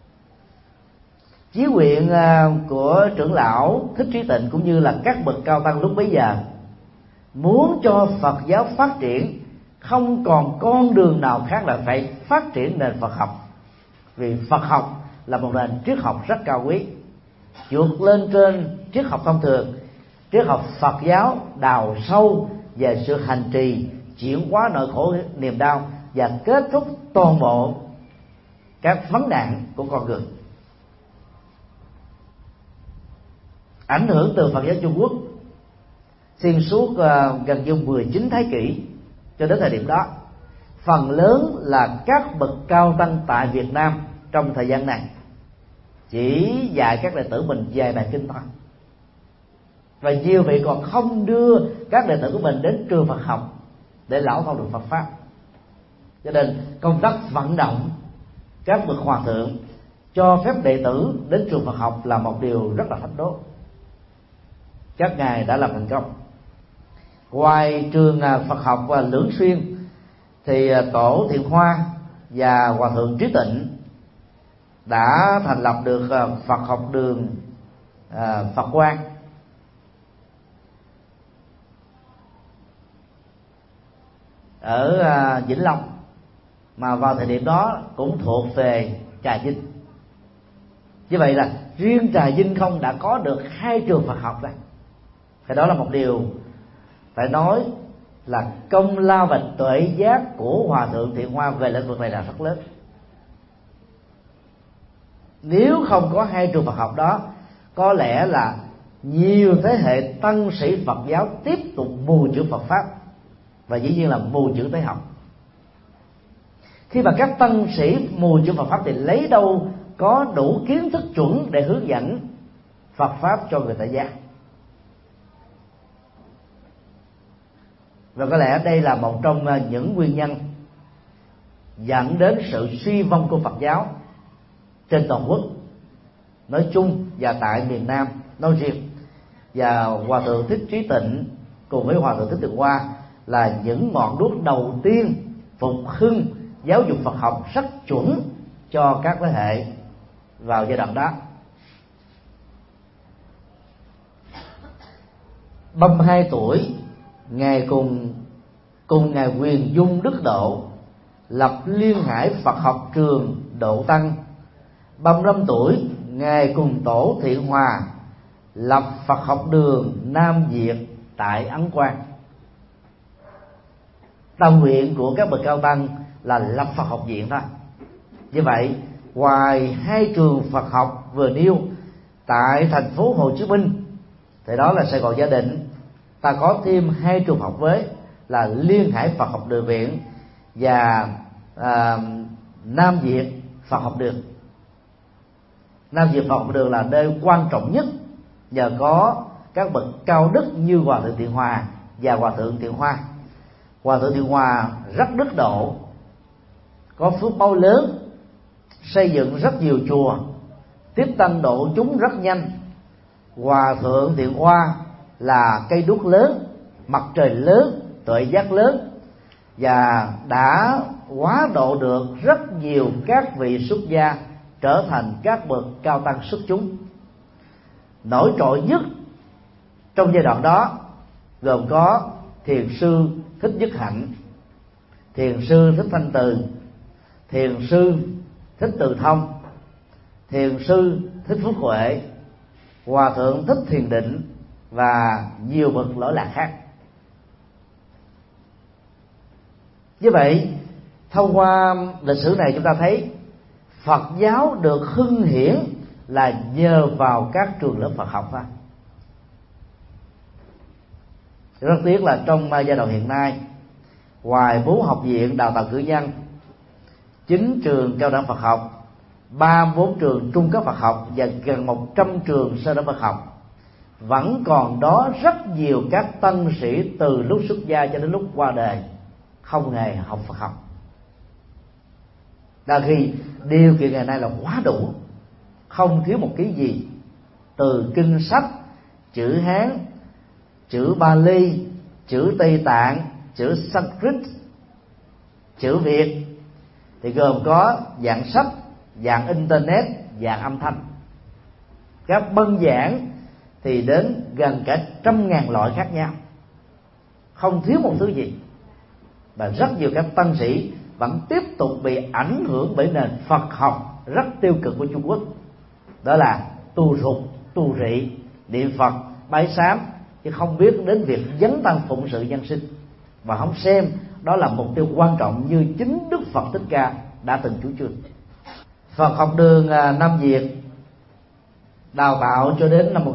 Chí nguyện của trưởng lão Thích Trí Tịnh cũng như là các bậc cao tăng lúc bấy giờ muốn cho Phật giáo phát triển, không còn con đường nào khác là phải phát triển nền Phật học. Vì Phật học là một nền triết học rất cao quý, vượt lên trên triết học thông thường. Triết học Phật giáo đào sâu về sự hành trì, chuyển hóa nỗi khổ niềm đau và kết thúc toàn bộ các vấn nạn của con người. Ảnh hưởng từ Phật giáo Trung Quốc xuyên suốt gần như 19 thế kỷ cho đến thời điểm đó, phần lớn là các bậc cao tăng tại Việt Nam trong thời gian này chỉ dạy các đệ tử mình vài bài kinh thôi, và nhiều vị còn không đưa các đệ tử của mình đến trường Phật học để lão thông được Phật pháp. Cho nên công tác vận động các bậc hòa thượng cho phép đệ tử đến trường Phật học là một điều rất là thách đố. Các ngài đã làm thành công. Ngoài trường Phật học và Lưỡng Xuyên thì tổ Thiện Hoa và Hòa thượng Trí Tịnh đã thành lập được Phật học đường Phật Quang. Ở Vĩnh Long, mà vào thời điểm đó cũng thuộc về Trà Vinh. Như vậy là riêng Trà Vinh không đã có được 2 trường Phật học rồi. Thì đó là một điều phải nói là công lao và tuệ giác của Hòa thượng Thiện Hoa về lĩnh vực này là rất lớn. Nếu không có 2 trường Phật học đó, có lẽ là nhiều thế hệ tăng sĩ Phật giáo tiếp tục mù chữ Phật pháp, và dĩ nhiên là mù chữ Tế học. Khi mà các tăng sĩ mù chữ Phật pháp thì lấy đâu có đủ kiến thức chuẩn để hướng dẫn Phật pháp cho người tại gia. Và có lẽ đây là một trong những nguyên nhân dẫn đến sự suy vong của Phật giáo trên toàn quốc nói chung và tại miền Nam nói riêng. Và Hòa thượng Thích Trí Tịnh cùng với Hòa thượng Thích Tịnh Hoa là những ngọn đuốc đầu tiên phục hưng giáo dục Phật học rất chuẩn cho các thế hệ vào giai đoạn đó. 32 tuổi, ngài cùng ngài Quyền Dung Đức Độ lập Liên Hải Phật học trường Độ Tăng. 35 tuổi, ngài cùng tổ Thiện Hòa lập Phật học đường Nam Việt tại Ấn Quang. Tâm nguyện của các bậc cao tăng là lập Phật học viện thôi. Như vậy ngoài hai trường Phật học vừa nêu tại thành phố Hồ Chí Minh, thì đó là Sài Gòn Gia Định, ta có thêm hai trường học mới là Liên Hải Phật học Đường Viện và Nam Việt Phật học Đường. Nam Việt Phật học Đường là nơi quan trọng nhất, nhờ có các bậc cao đức như Hòa thượng Thiện Hòa và Hòa thượng Thiện Hoa. Hòa thượng Thiện Hòa rất đức độ, có phước báo lớn, xây dựng rất nhiều chùa, tiếp tăng độ chúng rất nhanh. Hòa thượng Thiện Hoa là cây đuốc lớn, mặt trời lớn, tuệ giác lớn, và đã hóa độ được rất nhiều các vị xuất gia trở thành các bậc cao tăng xuất chúng. Nổi trội nhất trong giai đoạn đó gồm có thiền sư Thích Nhất Hạnh, thiền sư Thích Thanh Từ, thiền sư Thích Từ Thông, thiền sư Thích Phước Huệ, hòa thượng Thích Thiền Định và nhiều bậc lỗi lạc khác. Như vậy, thông qua lịch sử này chúng ta thấy Phật giáo được hưng hiển là nhờ vào các trường lớp Phật học. Rất tiếc là trong giai đoạn hiện nay, ngoài 4 học viện đào tạo cử nhân, 9 trường cao đẳng Phật học, 34 trường trung cấp Phật học và gần 100 trường sơ đẳng Phật học, vẫn còn đó rất nhiều các tăng sĩ từ lúc xuất gia cho đến lúc qua đời không hề học Phật học. Đa khi điều kiện ngày nay là quá đủ, không thiếu một cái gì, từ kinh sách, chữ Hán, chữ Bali, chữ Tây Tạng, chữ Sanskrit, chữ Việt, thì gồm có dạng sách, dạng internet, dạng âm thanh. Các bân giảng thì đến gần cả 100.000 loại khác nhau, không thiếu một thứ gì. Và rất nhiều các tăng sĩ vẫn tiếp tục bị ảnh hưởng bởi nền Phật học rất tiêu cực của Trung Quốc, đó là tu sụp, tu rị, niệm Phật, bái sám, chứ không biết đến việc dấn thân phụng sự nhân sinh, và không xem đó là mục tiêu quan trọng như chính Đức Phật Thích Ca đã từng chủ trương. Phật học đường Nam Việt đào tạo cho đến năm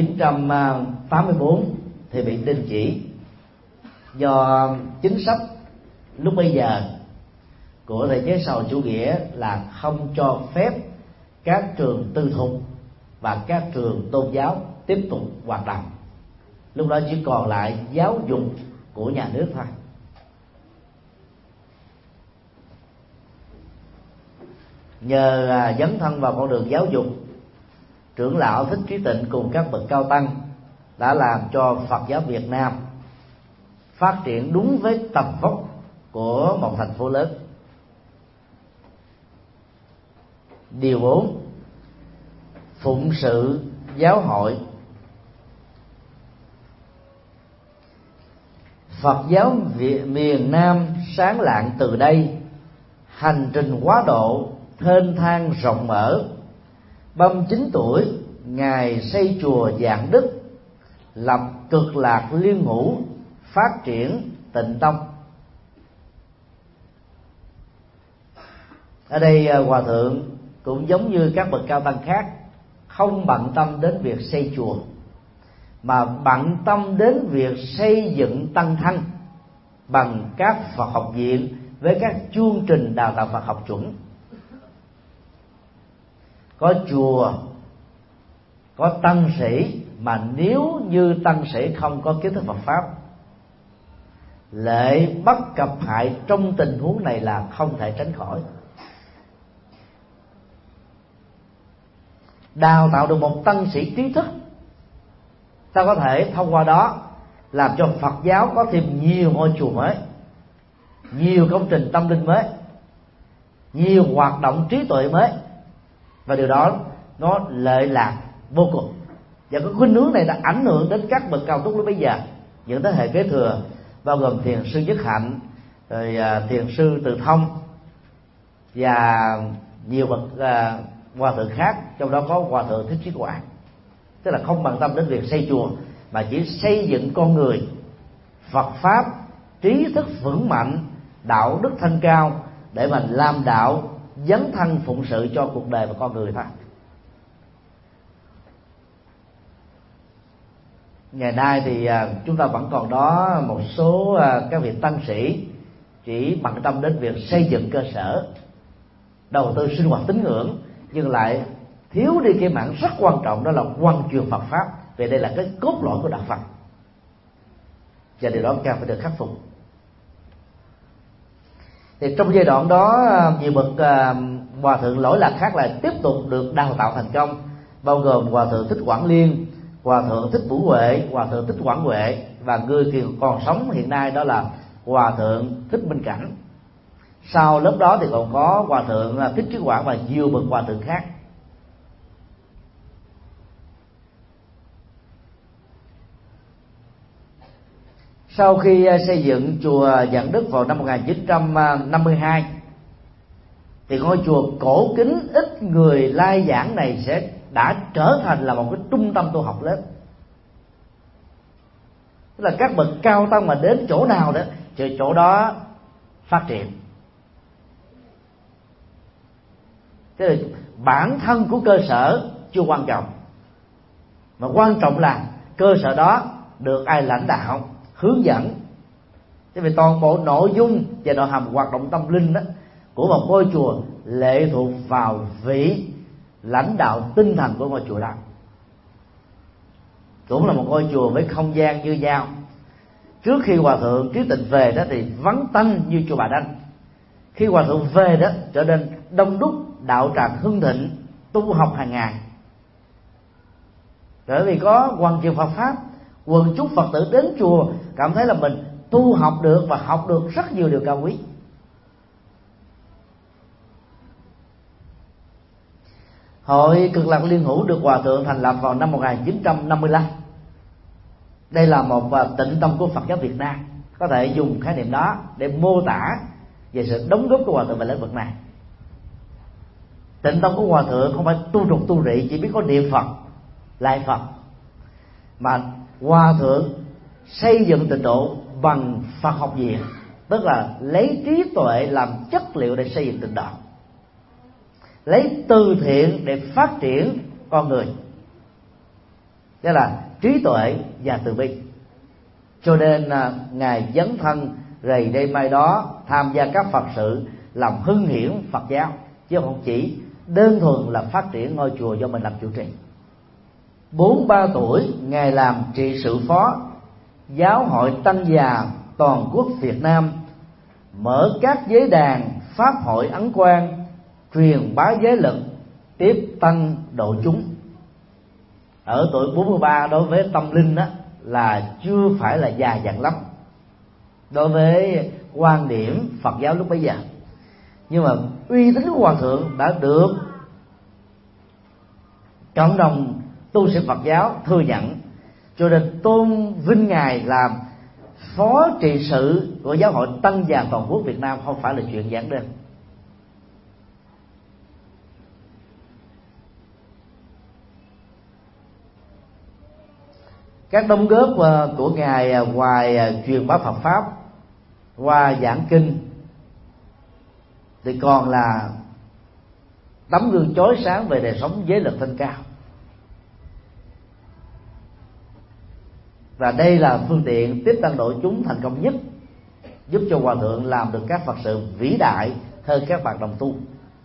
1984 thì bị đình chỉ do chính sách lúc bây giờ của thể chế xã hội chủ nghĩa là không cho phép các trường tư thục và các trường tôn giáo tiếp tục hoạt động. Lúc đó chỉ còn lại giáo dục của nhà nước thôi. Nhờ dấn thân vào con đường giáo dục, trưởng lão Thích Trí Tịnh cùng các bậc cao tăng đã làm cho Phật giáo Việt Nam phát triển đúng với tầm vóc của một thành phố lớn. Điều 4. Phụng sự giáo hội. Phật giáo miền Nam sáng lạng từ đây, hành trình quá độ thênh thang rộng mở. 39 tuổi ngài xây chùa Dạng Đức, lập Cực Lạc Liên Ngũ, phát triển Tịnh Tông. Ở đây hòa thượng cũng giống như các bậc cao tăng khác, không bận tâm đến việc xây chùa, mà bận tâm đến việc xây dựng tăng thân bằng các Phật học viện với các chương trình đào tạo Phật học chuẩn. Có chùa, có tăng sĩ, mà nếu như tăng sĩ không có kiến thức Phật pháp, lệ bất cập hại trong tình huống này là không thể tránh khỏi. Đào tạo được một tăng sĩ trí thức, ta có thể thông qua đó làm cho Phật giáo có thêm nhiều ngôi chùa mới, nhiều công trình tâm linh mới, nhiều hoạt động trí tuệ mới, và điều đó nó lợi lạc vô cùng. Và cái khuynh hướng này đã ảnh hưởng đến các bậc cao túc lúc bây giờ, những thế hệ kế thừa, bao gồm thiền sư Nhất Hạnh, rồi thiền sư Từ Thông và nhiều bậc hòa thượng khác, trong đó có hòa thượng Thích Trí Quảng. Tức là không bận tâm đến việc xây chùa, mà chỉ xây dựng con người Phật pháp, trí thức vững mạnh, đạo đức thanh cao, để mà làm đạo dấn thân phụng sự cho cuộc đời và con người thôi. Ngày nay thì chúng ta vẫn còn đó một số các vị tăng sĩ chỉ bận tâm đến việc xây dựng cơ sở, đầu tư sinh hoạt tín ngưỡng, nhưng lại thiếu đi cái mảng rất quan trọng, đó là quan truyền Phật pháp. Vì đây là cái cốt lõi của đạo Phật, và điều đó cần phải được khắc phục. Thì trong giai đoạn đó, nhiều bậc hòa thượng lỗi lạc khác lại tiếp tục được đào tạo thành công, bao gồm hòa thượng Thích Quảng Liên, hòa thượng Thích Bủ Huệ, hòa thượng Thích Quảng Huệ, và người còn sống hiện nay đó là hòa thượng Thích Minh Cảnh. Sau lớp đó thì còn có hòa thượng Thích Trí Quảng và nhiều bậc hòa thượng khác. Sau khi xây dựng chùa Vạn Đức vào năm 1952 thì ngôi chùa cổ kính ít người lai giảng này sẽ đã trở thành là một cái trung tâm tu học lớn. Tức là các bậc cao tăng mà đến chỗ nào đó thì chỗ đó phát triển. Thế là bản thân của cơ sở chưa quan trọng, mà quan trọng là cơ sở đó được ai lãnh đạo, hướng dẫn. Thế vì toàn bộ nội dung và nội hàm hoạt động tâm linh đó của một ngôi chùa lệ thuộc vào vị lãnh đạo tinh thần của ngôi chùa đó. Cũng là một ngôi chùa với không gian như nhau. Trước khi hòa thượng Trí Tịnh về đó thì vắng tanh như chùa Bà Đanh. Khi hòa thượng về đó trở nên đông đúc, đạo tràng hưng thịnh, tu học hàng ngày. Bởi vì có hoàn truyền Phật pháp, quần chúng Phật tử đến chùa cảm thấy là mình tu học được và học được rất nhiều điều cao quý. Hội Cực Lạc Liên Hữu được hòa thượng thành lập vào năm 1955. Đây là một tịnh tông của Phật giáo Việt Nam, có thể dùng khái niệm đó để mô tả về sự đóng góp của hòa thượng về lĩnh vực này. Tịnh tông của hòa thượng không phải tu trục tu rị, chỉ biết có niệm Phật, lại Phật, mà hòa thượng xây dựng tịnh độ bằng Phật học viện, tức là lấy trí tuệ làm chất liệu để xây dựng tịnh độ, lấy từ thiện để phát triển con người, đó là trí tuệ và từ bi. Cho nên ngài dấn thân rầy đây mai đó tham gia các Phật sự làm hưng hiển Phật giáo, chứ không chỉ đơn thuần là phát triển ngôi chùa do mình làm chủ trì. 43 tuổi ngài làm trị sự phó Giáo hội Tăng già toàn quốc Việt Nam, mở các giới đàn pháp hội Ấn Quang, truyền bá giới lực, tiếp tăng độ chúng. Ở tuổi 43 đối với tâm linh đó là chưa phải là già dặn lắm đối với quan điểm Phật giáo lúc bấy giờ, nhưng mà uy tín của hòa thượng đã được cộng đồng tu sĩ Phật giáo thừa nhận, cho nên tôn vinh ngài làm phó trị sự của Giáo hội Tăng già toàn quốc Việt Nam không phải là chuyện giản đơn. Các đóng góp của ngài ngoài truyền bá Phật pháp qua giảng kinh thì còn là tấm gương chói sáng về đời sống giới lực thanh cao. Và đây là phương tiện tiếp tăng độ chúng thành công nhất, giúp cho hòa thượng làm được các Phật sự vĩ đại hơn các bạn đồng tu.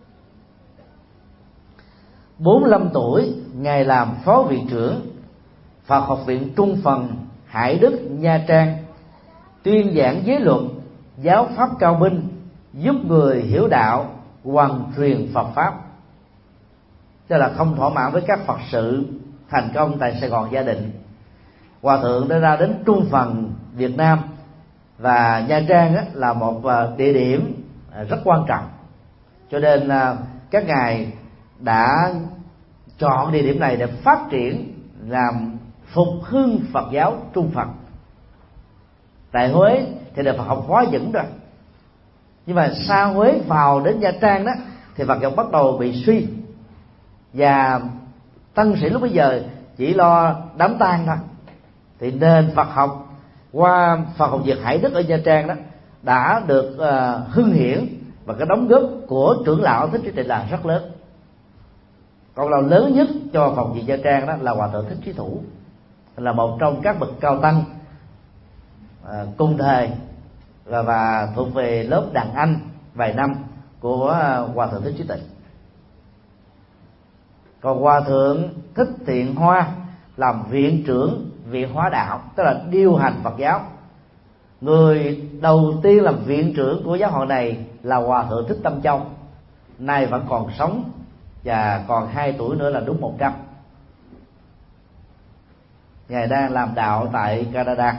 45 tuổi ngài làm phó viện trưởng Phật học viện Trung Phần Hải Đức Nha Trang, tuyên giảng giới luật, giáo pháp cao minh, giúp người hiểu đạo, hoàn truyền Phật pháp. Tức là không thỏa mãn với các Phật sự thành công tại Sài Gòn Gia Định, hòa thượng đã ra đến Trung Phần Việt Nam, và Nha Trang là một địa điểm rất quan trọng, cho nên các ngài đã chọn địa điểm này để phát triển làm phục hưng Phật giáo Trung Phật. Tại Huế thì là Phật học hóa vững rồi, nhưng mà xa Huế vào đến Nha Trang đó thì Phật giáo bắt đầu bị suy, và tăng sĩ lúc bấy giờ chỉ lo đám tang thôi. Thì nền Phật học qua Phật học viện Hải Đức ở Nha Trang đó đã được hưng hiển và cái đóng góp của trưởng lão Thích Trí Tịnh là rất lớn. Công lao lớn nhất cho phòng viện Nha Trang đó là Hòa thượng Thích Trí Thủ, là một trong các bậc cao tăng cùng thời và thuộc về lớp đàn anh vài năm của Hòa thượng Thích Trí Tịnh. Còn Hòa thượng Thích Thiện Hoa làm viện trưởng Viện Hóa Đạo, tức là điều hành Phật giáo. Người đầu tiên làm viện trưởng của giáo hội này là Hòa thượng Thích Tâm Châu, nay vẫn còn sống và còn 2 tuổi nữa là đúng 100. Ngài đang làm đạo tại Canada.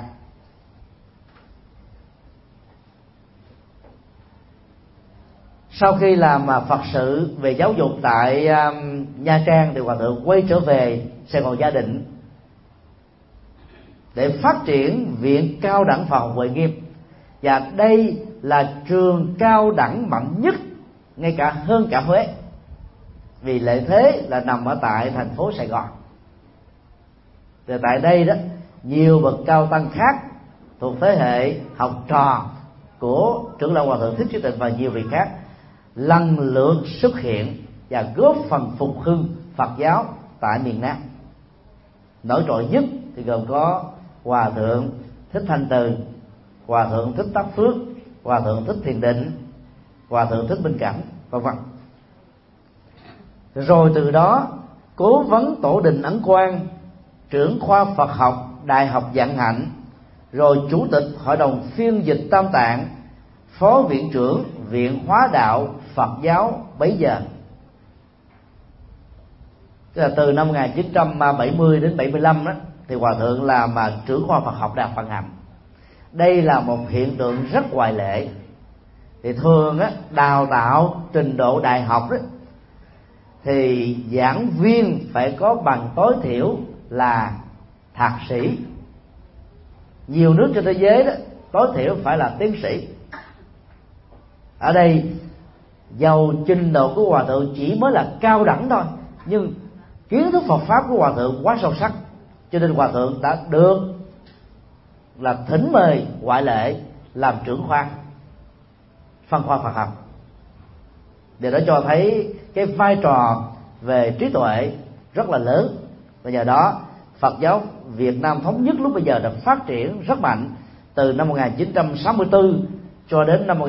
Sau khi làm Phật sự về giáo dục tại Nha Trang thì Hòa thượng quay trở về Sài Gòn Gia Định để phát triển Viện Cao đẳng Phật học Huệ Nghiêm, và đây là trường cao đẳng mạnh nhất, ngay cả hơn cả Huế, vì lợi thế là nằm ở tại thành phố Sài Gòn. Thì tại đây đó, nhiều bậc cao tăng khác thuộc thế hệ học trò của trưởng lão Hòa thượng Thích Trí Tịnh và nhiều vị khác lần lượt xuất hiện và góp phần phục hưng Phật giáo tại miền Nam. Nổi trội nhất thì gồm có Hòa thượng Thích Thanh Từ, Hòa thượng Thích Tác Phước, Hòa thượng Thích Thiền Định, Hòa thượng Thích Minh Cảnh, v.v. Rồi từ đó Cố vấn Tổ đình Ấn Quang, trưởng khoa Phật học Đại học Vạn Hạnh, rồi chủ tịch Hội đồng phiên dịch Tam Tạng, phó viện trưởng Viện Hóa Đạo Phật giáo bấy giờ. Tức là từ năm 1970 đến 75 đó, thì Hòa thượng làm trưởng khoa Phật học Đại học Vạn Hạnh. Đây là một hiện tượng rất ngoại lệ. Thì thường á, đào tạo trình độ đại học đó, thì giảng viên phải có bằng tối thiểu là thạc sĩ. Nhiều nước trên thế giới đó, tối thiểu phải là tiến sĩ. Ở đây dầu trình độ của Hòa thượng chỉ mới là cao đẳng thôi, nhưng kiến thức Phật pháp của Hòa thượng quá sâu sắc, cho nên Hòa thượng đã được là thỉnh mời ngoại lệ làm trưởng khoa phân khoa Phật học. Điều đó cho thấy cái vai trò về trí tuệ rất là lớn, và nhờ đó Phật giáo Việt Nam thống nhất lúc bây giờ đã phát triển rất mạnh từ năm 1964 cho đến năm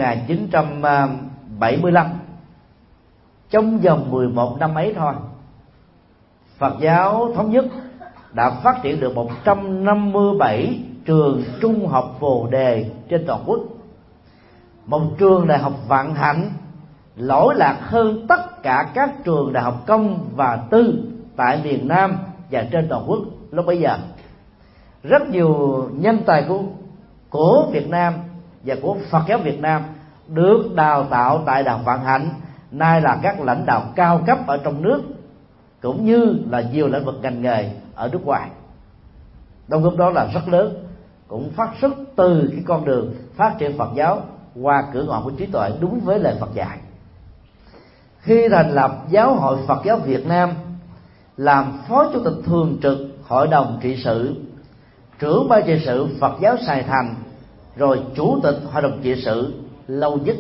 1975. Trong vòng 11 năm ấy thôi, Phật giáo thống nhất đã phát triển được 157 trường trung học Bồ Đề trên toàn quốc. Một trường đại học Vạn Hạnh lỗi lạc hơn tất cả các trường đại học công và tư tại miền Nam và trên toàn quốc lúc bấy giờ. Rất nhiều nhân tài của Việt Nam và của Phật giáo Việt Nam được đào tạo tại Đại học Vạn Hạnh, nay là các lãnh đạo cao cấp ở trong nước cũng như là nhiều lĩnh vực ngành nghề ở nước ngoài. Đóng góp đó là rất lớn, cũng phát xuất từ cái con đường phát triển Phật giáo qua cửa ngõ của trí tuệ đúng với lời Phật dạy. Khi thành lập Giáo hội Phật giáo Việt Nam, làm phó chủ tịch thường trực Hội đồng trị sự, trưởng ban trị sự Phật giáo Sài Thành, rồi chủ tịch Hội đồng trị sự lâu nhất.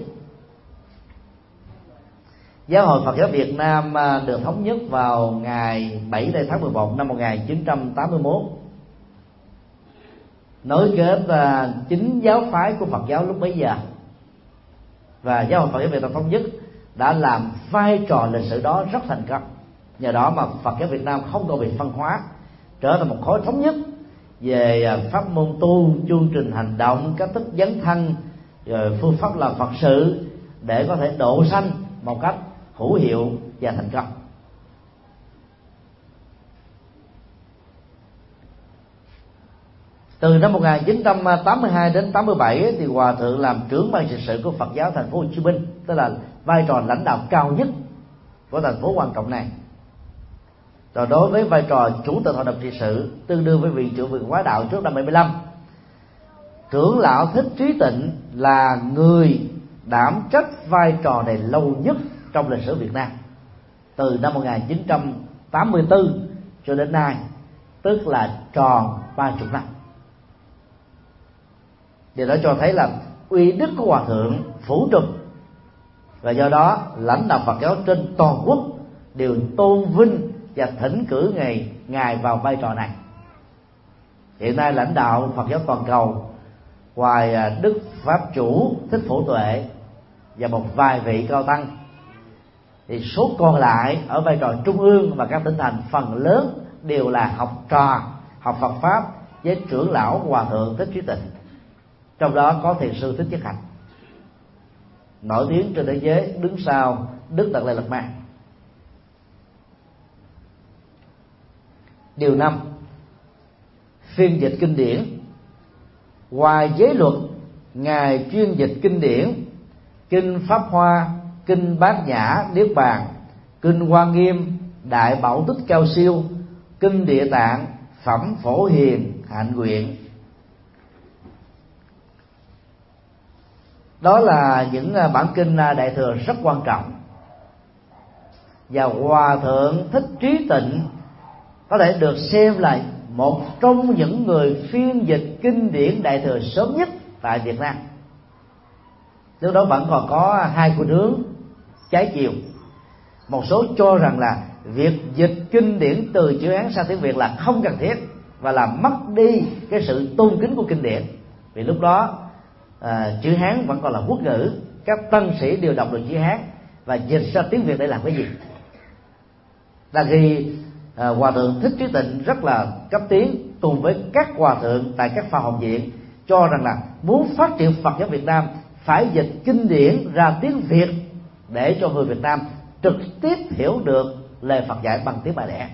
Giáo hội Phật giáo Việt Nam được thống nhất vào ngày 7 tháng 11 năm 1981, nối kết 9 giáo phái của Phật giáo lúc bấy giờ. Và Giáo hội Phật giáo Việt Nam thống nhất đã làm vai trò lịch sử đó rất thành công. Nhờ đó mà Phật giáo Việt Nam không còn bị phân hóa, trở thành một khối thống nhất về pháp môn tu, chương trình hành động, cách thức dấn thân, rồi phương pháp làm Phật sự để có thể độ sanh một cách hữu hiệu và thành công. Từ năm 1982 đến 87 thì Hòa thượng làm trưởng ban trị sự của Phật giáo thành phố Hồ Chí Minh, tức là vai trò lãnh đạo cao nhất của thành phố quan trọng này. Rồi đối với vai trò chủ tịch Hội đồng trị sự, tương đương với vị trưởng Viện Hóa Đạo trước năm 75, trưởng lão Thích Trí Tịnh là người đảm trách vai trò này lâu nhất trong lịch sử Việt Nam, từ năm 1984 cho đến nay, tức là tròn 30 năm. Điều đó cho thấy là uy đức của Hòa thượng phủ trùm và do đó lãnh đạo Phật giáo trên toàn quốc đều tôn vinh và thỉnh cử ngài vào vai trò này. Hiện nay lãnh đạo Phật giáo toàn cầu, ngoài Đức Pháp Chủ Thích Phổ Tuệ và một vài vị cao tăng, thì số còn lại ở vai trò trung ương và các tỉnh thành phần lớn đều là học trò học Phật pháp với trưởng lão Hòa Thượng Thích Trí Tịnh, trong đó có thiền sư Thích Nhất Hạnh, nổi tiếng trên thế giới đứng sau Đức Đạt Lai Lạt Ma. Điều 5. Phiên dịch kinh điển. Ngoài giới luật, ngài chuyên dịch kinh điển kinh Pháp Hoa, kinh Bát Nhã Niết Bàn, kinh Hoa Nghiêm, Đại Bảo Tích Cao Siêu, kinh Địa Tạng, Phẩm Phổ Hiền, Hạnh Nguyện. Đó là những bản kinh Đại Thừa rất quan trọng, và Hòa Thượng Thích Trí Tịnh có thể được xem là một trong những người phiên dịch kinh điển Đại Thừa sớm nhất tại Việt Nam. Lúc đó vẫn còn có hai khuynh hướng trái chiều. Một số cho rằng là việc dịch kinh điển từ chữ Hán sang tiếng Việt là không cần thiết và làm mất đi cái sự tôn kính của kinh điển, vì lúc đó chữ Hán vẫn còn là quốc ngữ, các tăng sĩ đều đọc được chữ Hán, và dịch ra tiếng Việt để làm cái gì? Là khi Hòa Thượng Thích Trí Tịnh rất là cấp tiến cùng với các hòa thượng tại các khoa học viện cho rằng là muốn phát triển Phật giáo Việt Nam phải dịch kinh điển ra tiếng Việt để cho người Việt Nam trực tiếp hiểu được lời Phật dạy bằng tiếng bà đẻ.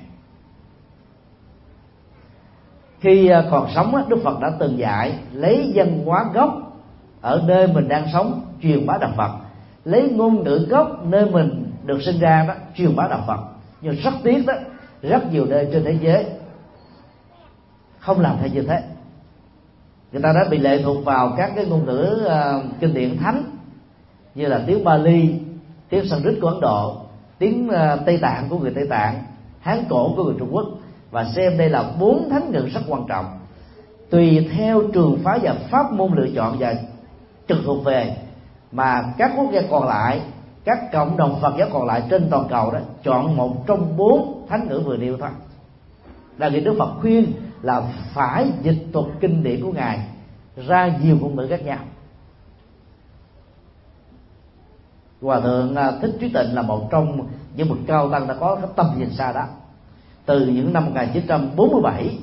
Khi còn sống, Đức Phật đã từng dạy lấy văn hóa gốc ở nơi mình đang sống truyền bá đạo Phật, lấy ngôn ngữ gốc nơi mình được sinh ra đó truyền bá đạo Phật. Nhưng rất tiếc đó, rất nhiều nơi trên thế giới không làm theo như thế. Người ta đã bị lệ thuộc vào các cái ngôn ngữ kinh điển thánh như là tiếng Bali, tiếng Sanskrit của Ấn Độ, tiếng Tây Tạng của người Tây Tạng, Hán cổ của người Trung Quốc, và xem đây là 4 thánh ngữ rất quan trọng. Tùy theo trường phái và pháp môn lựa chọn và trực thuộc về mà các quốc gia còn lại, các cộng đồng Phật giáo còn lại trên toàn cầu đó chọn một trong 4 thánh ngữ vừa nêu thôi. Là vì Đức Phật khuyên là phải dịch thuật kinh điển của ngài ra nhiều ngôn ngữ khác nhau. Hòa Thượng Thích Trí Tịnh là một trong những bậc cao tăng đã có cái tầm nhìn xa đó. Từ những năm 1947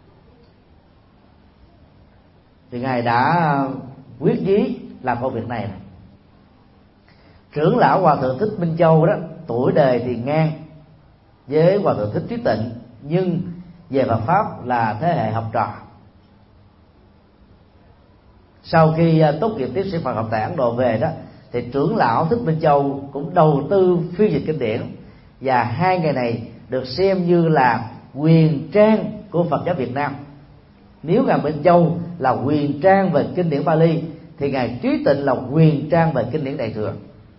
thì ngài đã quyết chí làm công việc này. Trưởng lão Hòa Thượng Thích Minh Châu đó, tuổi đời thì ngang với Hòa Thượng Thích Trí Tịnh, nhưng về Phật pháp là thế hệ học trò. Sau khi tốt nghiệp tiến sĩ Phật học tại Ấn Độ về đó, thì trưởng lão Thích Minh Châu cũng đầu tư phiên dịch kinh điển, và hai ngày này được xem như là quyền trang của Phật giáo Việt Nam. Nếu ngài Minh Châu là quyền trang về kinh điển Bali, thì ngài Trí Tịnh là quyền trang về kinh điển Đại Thừa.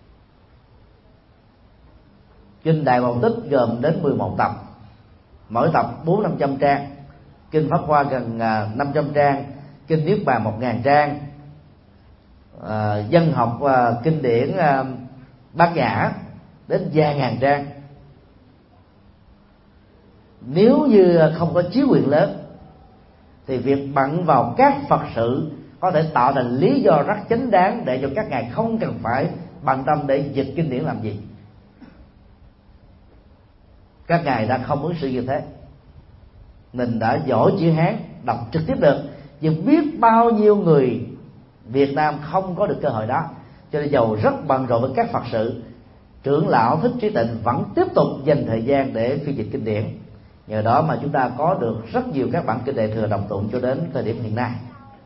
Kinh Đại Bảo Tích gồm đến 11 tập, mỗi tập 400-500 trang. Kinh Pháp Hoa gần 500 trang, kinh Niết Bàn 1000 trang, dân học kinh điển Bát Nhã đến vài ngàn trang. Nếu như không có chí quyền lớn thì việc bận vào các Phật sự có thể tạo thành lý do rất chính đáng để cho các ngài không cần phải bận tâm để dịch kinh điển làm gì. Các ngài đã không ứng xử như thế. Mình đã giỏi chữ Hán, đọc trực tiếp được, nhưng biết bao nhiêu người Việt Nam không có được cơ hội đó. Cho nên dầu rất bận rộn với các Phật sự, trưởng lão Thích Trí Tịnh vẫn tiếp tục dành thời gian để phiên dịch kinh điển. Nhờ đó mà chúng ta có được rất nhiều các bản kinh Đại Thừa đồng tụng cho đến thời điểm hiện nay.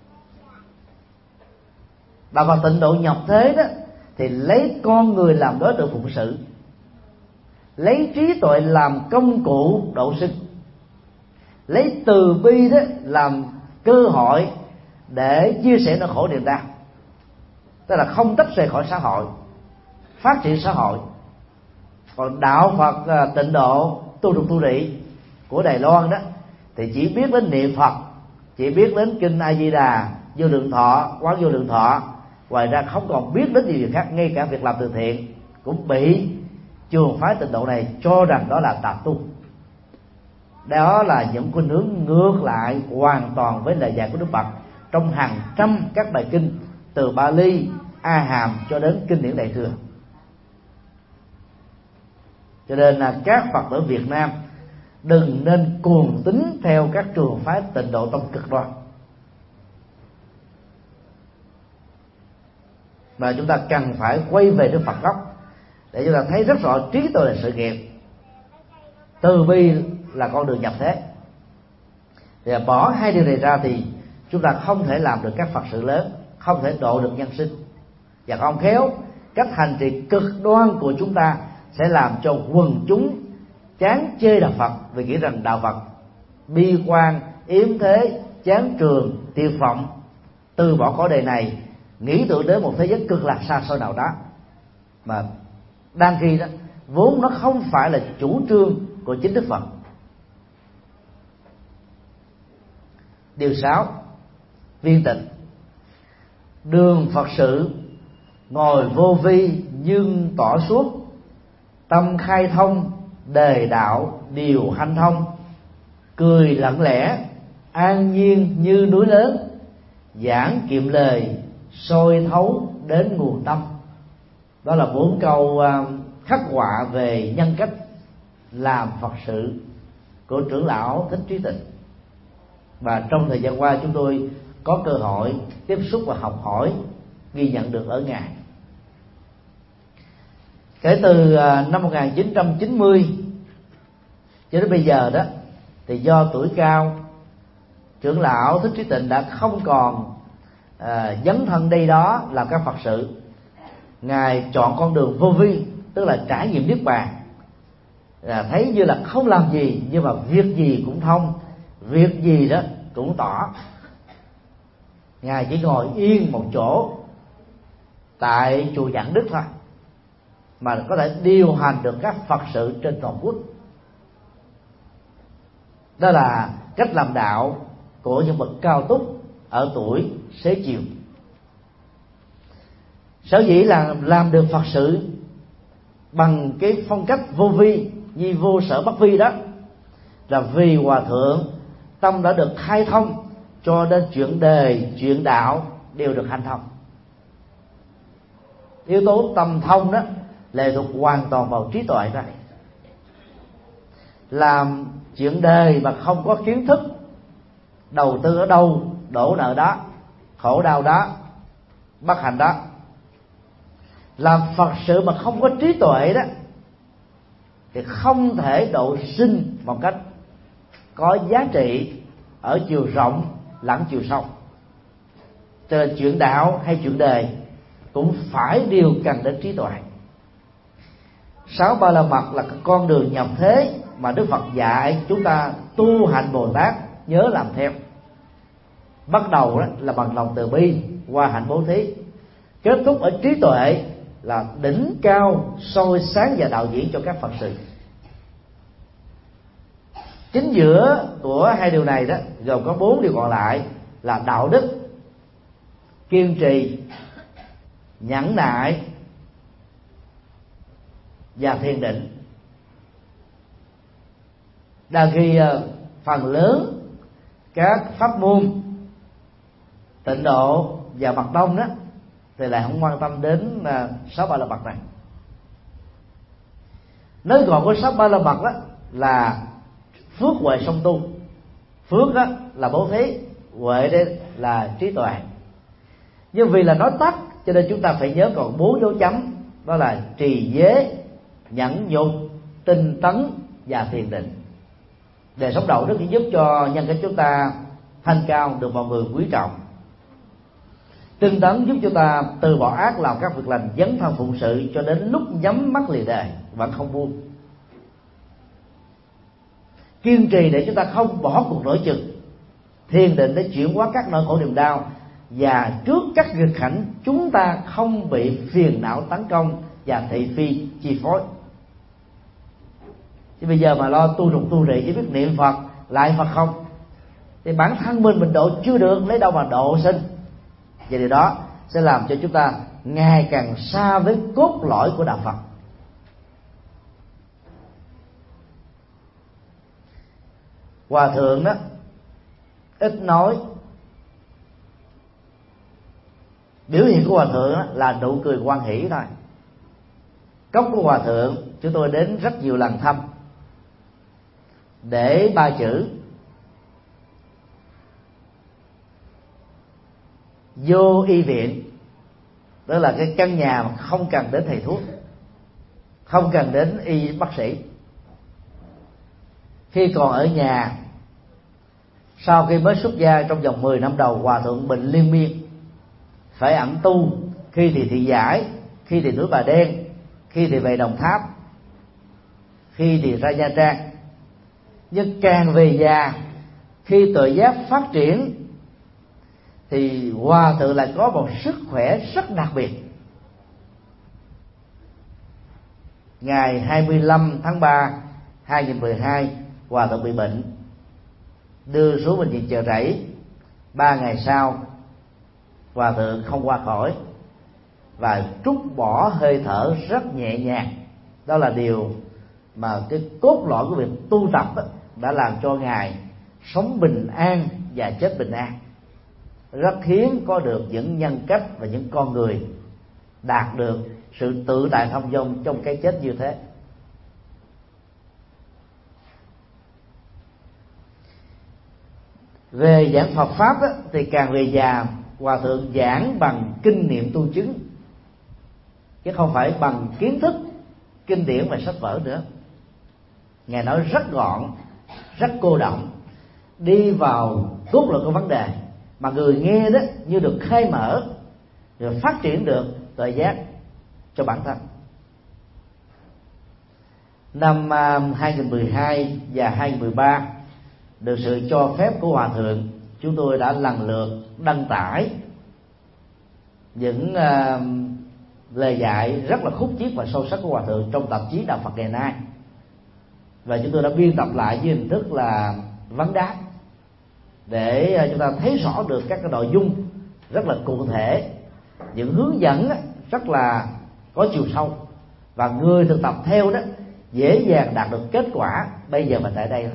Đạo Phật Tịnh Độ nhập thế đó thì lấy con người làm đối tượng phụng sự, lấy trí tuệ làm công cụ độ sinh, lấy từ bi đó làm cơ hội để chia sẻ nỗi khổ niềm đau. Tức là không tách rời khỏi xã hội, phát triển xã hội. Còn đạo Phật Tịnh Độ tu trục tu rị của Đài Loan đó thì chỉ biết đến niệm Phật, chỉ biết đến kinh A Di Đà, Vô Lượng Thọ, Quán Vô Lượng Thọ, ngoài ra không còn biết đến điều gì khác, ngay cả việc làm từ thiện cũng bị trường phái Tịnh độ này cho rằng đó là tà tu. Đó là những khuynh hướng ngược lại hoàn toàn với lời dạy của Đức Phật trong hàng trăm các bài kinh, từ Bali, A Hàm cho đến kinh điển Đại Thừa. Cho nên là các Phật tử Việt Nam đừng nên cuồng tín theo các trường phái Tịnh độ tông cực đoan, mà chúng ta cần phải quay về Đức Phật gốc để chúng ta thấy rất rõ trí tuệ là sự nghiệp, từ bi là con đường nhập thế. Thì bỏ hai điều này ra thì chúng ta không thể làm được các Phật sự lớn, không thể độ được nhân sinh. Và không khéo, cách hành trì cực đoan của chúng ta sẽ làm cho quần chúng chán chê đạo Phật, vì nghĩ rằng đạo Phật bi quan, yếm thế, chán trường, tuyệt vọng, từ bỏ cõi đời này, nghĩ tưởng đến một thế giới cực lạc xa xôi nào đó, mà đang khi đó vốn nó không phải là chủ trương của chính Đức Phật. Điều 6, viên tịch. Đường Phật sự ngồi vô vi nhưng tỏ suốt, tâm khai thông đề đạo điều hanh thông, cười lặng lẽ an nhiên như núi lớn, giảng kiệm lời soi thấu đến nguồn tâm. Đó là 4 câu khắc họa về nhân cách làm Phật sự của trưởng lão Thích Trí Tịnh. Và trong thời gian qua chúng tôi có cơ hội tiếp xúc và học hỏi, ghi nhận được ở Ngài. Kể từ năm 1990 cho đến bây giờ đó, thì do tuổi cao, trưởng lão Thích Trí Tịnh đã không còn dấn thân đây đó làm các Phật sự. Ngài chọn con đường vô vi, tức là trải nghiệm niết bàn, thấy như là không làm gì nhưng mà việc gì cũng thông, việc gì đó cũng tỏ. Ngài chỉ ngồi yên một chỗ tại chùa Giảng Đức thôi, mà có thể điều hành được các Phật sự trên toàn quốc. Đó là cách làm đạo của những bậc cao túc ở tuổi xế chiều. Sở dĩ là làm được Phật sự bằng cái phong cách vô vi, nhi vô sở bất vi đó, là vì Hòa Thượng tâm đã được khai thông, cho nên chuyện đời, chuyện đạo đều được hanh thông. Yếu tố tâm thông đó lệ thuộc hoàn toàn vào trí tuệ ra. Làm chuyện đời mà không có kiến thức, đầu tư ở đâu đổ nợ đó, khổ đau đó, bất hạnh đó. Làm Phật sự mà không có trí tuệ đó thì không thể độ sinh một cách có giá trị ở chiều rộng lẫn chiều sâu. Cho nên chuyện đạo hay chuyện đời cũng phải đều cần đến trí tuệ. 6 Ba La Mật là con đường nhập thế mà Đức Phật dạy chúng ta tu hành Bồ Tát nhớ làm theo. Bắt đầu đó là bằng lòng từ bi qua hạnh bố thí, kết thúc ở trí tuệ là đỉnh cao soi sáng và đạo diễn cho các Phật sự. Chính giữa của hai điều này đó gồm có 4 điều còn lại là đạo đức, kiên trì, nhẫn nại và thiền định. Đa khi phần lớn các pháp môn Tịnh độ và Mật Tông đó thì lại không quan tâm đến 6 Ba La Mật này. Nói gọn của 6 Ba La Mật đó là phước huệ song tu. Phước đó là bố thí, huệ đây là trí tuệ. Nhưng vì là nói tắt cho nên chúng ta phải nhớ còn 4 dấu chấm, đó là trì giới, nhẫn nhục, tinh tấn và thiền định. Đời sống đạo đức giúp cho nhân cách chúng ta thanh cao, được mọi người quý trọng. Tinh tấn giúp cho ta từ bỏ ác, làm các việc lành, dấn thân phụng sự cho đến lúc nhắm mắt lìa đời vẫn không buông. Kiên trì để chúng ta không bỏ cuộc nổi chừng. Thiền định để chuyển hóa các nỗi khổ niềm đau, và trước các nghịch cảnh chúng ta không bị phiền não tấn công và thị phi chi phối. Chứ bây giờ mà lo tu trục tu trì chỉ biết niệm Phật lại Phật không thì bản thân mình độ chưa được, lấy đâu mà độ sinh. Vì điều đó sẽ làm cho chúng ta ngày càng xa với cốt lõi của đạo Phật. Hòa thượng đó ít nói, biểu hiện của hòa thượng đó là nụ cười hoan hỷ thôi. Cốc của hòa thượng chúng tôi đến rất nhiều lần thăm, để 3 chữ vô y viện, đó là cái căn nhà mà không cần đến thầy thuốc, không cần đến y bác sĩ. Khi còn ở nhà, sau khi mới xuất gia trong vòng 10 năm đầu, hòa thượng bệnh liên miên, phải ẩn tu, khi thì thị giải, khi thì núi Bà Đen, khi thì về Đồng Tháp, khi thì ra Nha Trang. Nhưng càng về già, khi tuệ giác phát triển, thì hòa thượng lại có một sức khỏe rất đặc biệt. Ngày 25 tháng 3 2012, hòa thượng bị bệnh, đưa xuống bệnh viện Chợ Rẫy. 3 ngày sau, hòa thượng không qua khỏi và trút bỏ hơi thở rất nhẹ nhàng. Đó là điều mà cái cốt lõi của việc tu tập đã làm cho ngài sống bình an và chết bình an. Rất hiếm có được những nhân cách và những con người đạt được sự tự tại thông dong trong cái chết như thế. Về giảng Phật pháp đó, thì càng về già, hòa thượng giảng bằng kinh nghiệm tu chứng, chứ không phải bằng kiến thức kinh điển và sách vở nữa. Ngài nói rất gọn, rất cô động, đi vào cốt lõi của vấn đề, mà người nghe đó như được khai mở, rồi phát triển được tuệ giác cho bản thân. Năm 2012 và 2013, được sự cho phép của hòa thượng, chúng tôi đã lần lượt đăng tải những lời dạy rất là khúc chiết và sâu sắc của hòa thượng trong tạp chí Đạo Phật ngày nay, và chúng tôi đã biên tập lại với hình thức là vấn đáp, để chúng ta thấy rõ được các cái nội dung rất là cụ thể, những hướng dẫn rất là có chiều sâu, và người thực tập theo đó dễ dàng đạt được kết quả bây giờ và tại đây đó.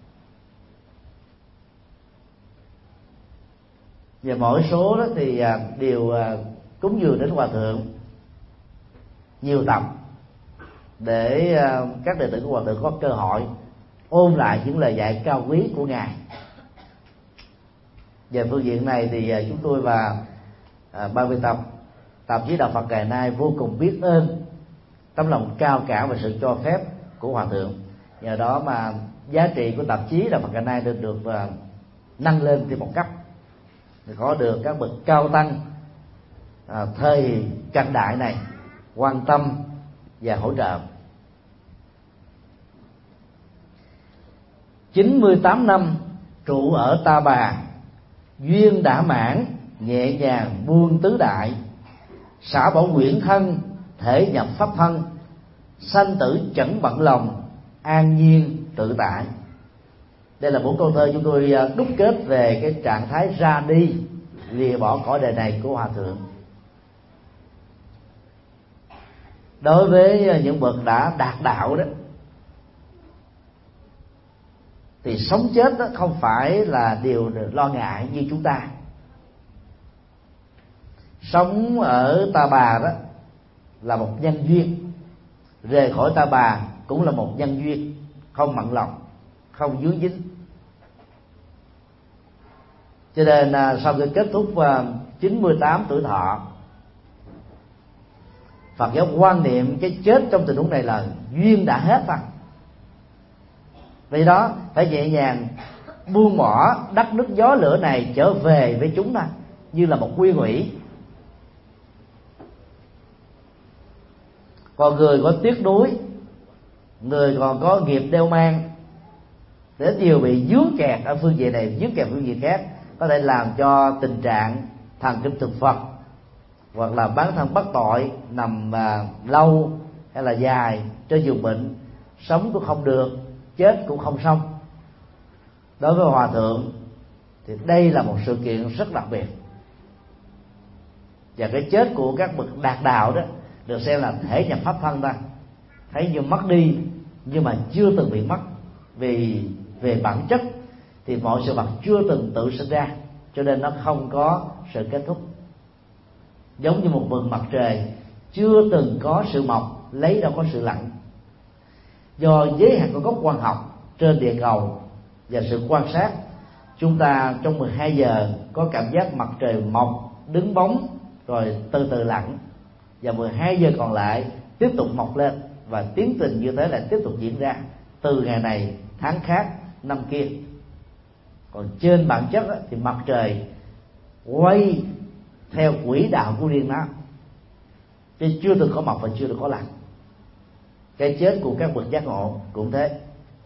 Và mỗi số đó thì đều cúng dường đến hòa thượng nhiều tập, để các đệ tử của hòa thượng có cơ hội ôn lại những lời dạy cao quý của ngài. Về phương diện này thì chúng tôi và ban biên tập tạp chí Đạo Phật ngày nay vô cùng biết ơn tấm lòng cao cả và sự cho phép của hòa thượng. Nhờ đó mà giá trị của tạp chí Đạo Phật ngày nay được nâng lên thêm một cấp, có được các bậc cao tăng thời cận đại này quan tâm và hỗ trợ. 98 năm trụ ở Ta Bà, duyên đã mãn, nhẹ nhàng buông tứ đại, xả bỏ quyển thân, thể nhập pháp thân, sanh tử chẳng bận lòng, an nhiên tự tại. Đây là 4 câu thơ chúng tôi đúc kết về cái trạng thái ra đi, lìa bỏ cõi đời này của hòa thượng. Đối với những bậc đã đạt đạo đó, thì sống chết đó không phải là điều lo ngại như chúng ta. Sống ở Ta Bà đó là một nhân duyên, rời khỏi Ta Bà cũng là một nhân duyên, không mặn lòng, không vướng dính. Cho nên sau khi kết thúc 98 tuổi thọ, Phật giáo quan niệm cái chết trong tình huống này là duyên đã hết thôi. Vì đó phải nhẹ nhàng buông bỏ đất nước gió lửa này trở về với chúng ta như là một quy ủy. Còn người có tiếc nuối, người còn có nghiệp đeo mang, đến nhiều bị dướng kẹt ở phương diện này, dướng kẹt phương diện khác, có thể làm cho tình trạng thần kinh thực Phật hoặc là bán thân bất tội, nằm lâu hay là dài trên giường bệnh, sống cũng không được, chết cũng không xong. Đối với hòa thượng thì đây là một sự kiện rất đặc biệt. Và cái chết của các bậc đạt đạo đó được xem là thể nhập pháp thân ta, thấy như mất đi nhưng mà chưa từng bị mất, vì về bản chất thì mọi sự vật chưa từng tự sinh ra, cho nên nó không có sự kết thúc. Giống như một vầng mặt trời chưa từng có sự mọc, lấy đâu có sự lặn. Do giới hạn của góc quang học trên địa cầu và sự quan sát, chúng ta trong 12 giờ có cảm giác mặt trời mọc, đứng bóng rồi từ từ lặn, và 12 giờ còn lại tiếp tục mọc lên, và tiến trình như thế lại tiếp tục diễn ra từ ngày này tháng khác năm kia. Còn trên bản chất thì mặt trời quay theo quỹ đạo của riêng nó, chứ chưa từng có mọc và chưa từng có lặn. Cái chết của các bậc giác ngộ cũng thế.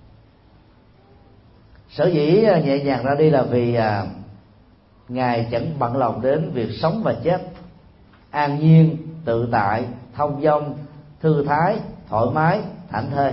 Sở dĩ nhẹ nhàng ra đi là vì Ngài chẳng bận lòng đến việc sống và chết, an nhiên, tự tại, thông dong, thư thái, thoải mái, thảnh thơi.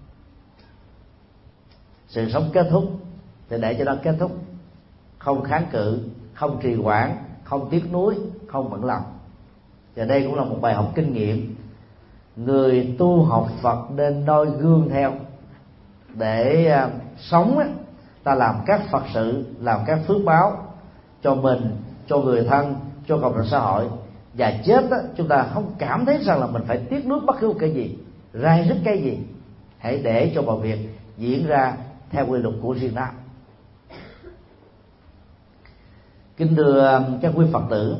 Sự sống kết thúc thì để cho nó kết thúc, không kháng cự, không trì hoãn, không tiếc nuối, không bận lòng. Và đây cũng là một bài học kinh nghiệm người tu học Phật nên noi gương theo. Để sống ta làm các Phật sự, làm các phước báo cho mình, cho người thân, cho cộng đồng xã hội. Và chết chúng ta không cảm thấy rằng là mình phải tiếc nuối bất cứ một cái gì, rai rứt cái gì. Hãy để cho mọi việc diễn ra theo quy luật của riêng nó. Kính thưa các quý Phật tử,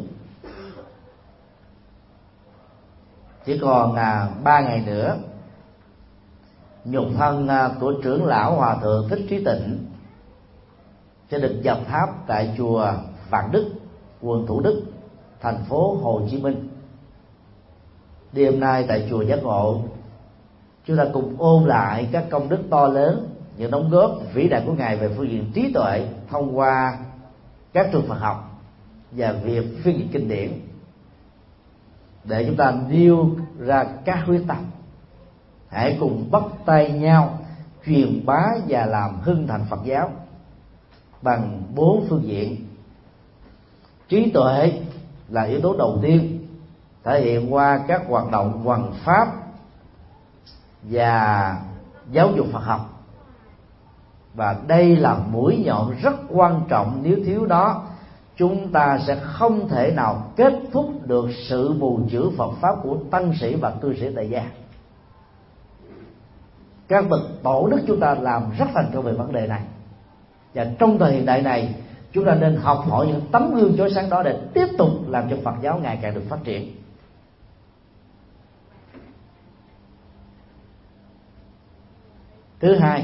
chỉ còn 3 ngày nữa, nhục thân của trưởng lão Hòa thượng Thích Trí Tịnh sẽ được dập tháp tại chùa Vạn Đức, quận Thủ Đức, thành phố Hồ Chí Minh. Đêm nay tại chùa Giác Ngộ, chúng ta cùng ôn lại các công đức to lớn, những đóng góp vĩ đại của Ngài về phương diện trí tuệ thông qua các trường Phật học và việc phiên dịch kinh điển, để chúng ta nêu ra các quyết tâm. Hãy cùng bắt tay nhau truyền bá và làm hưng thành Phật giáo bằng 4 phương diện. Trí tuệ là yếu tố đầu tiên, thể hiện qua các hoạt động hoằng pháp và giáo dục Phật học, và đây là mũi nhọn rất quan trọng. Nếu thiếu đó, chúng ta sẽ không thể nào kết thúc được sự bù chữa Phật pháp của tăng sĩ và cư sĩ tại gia. Các bậc tổ đức chúng ta làm rất thành công về vấn đề này, và trong thời hiện đại này, chúng ta nên học hỏi những tấm gương chói sáng đó để tiếp tục làm cho Phật giáo ngày càng được phát triển. Thứ hai,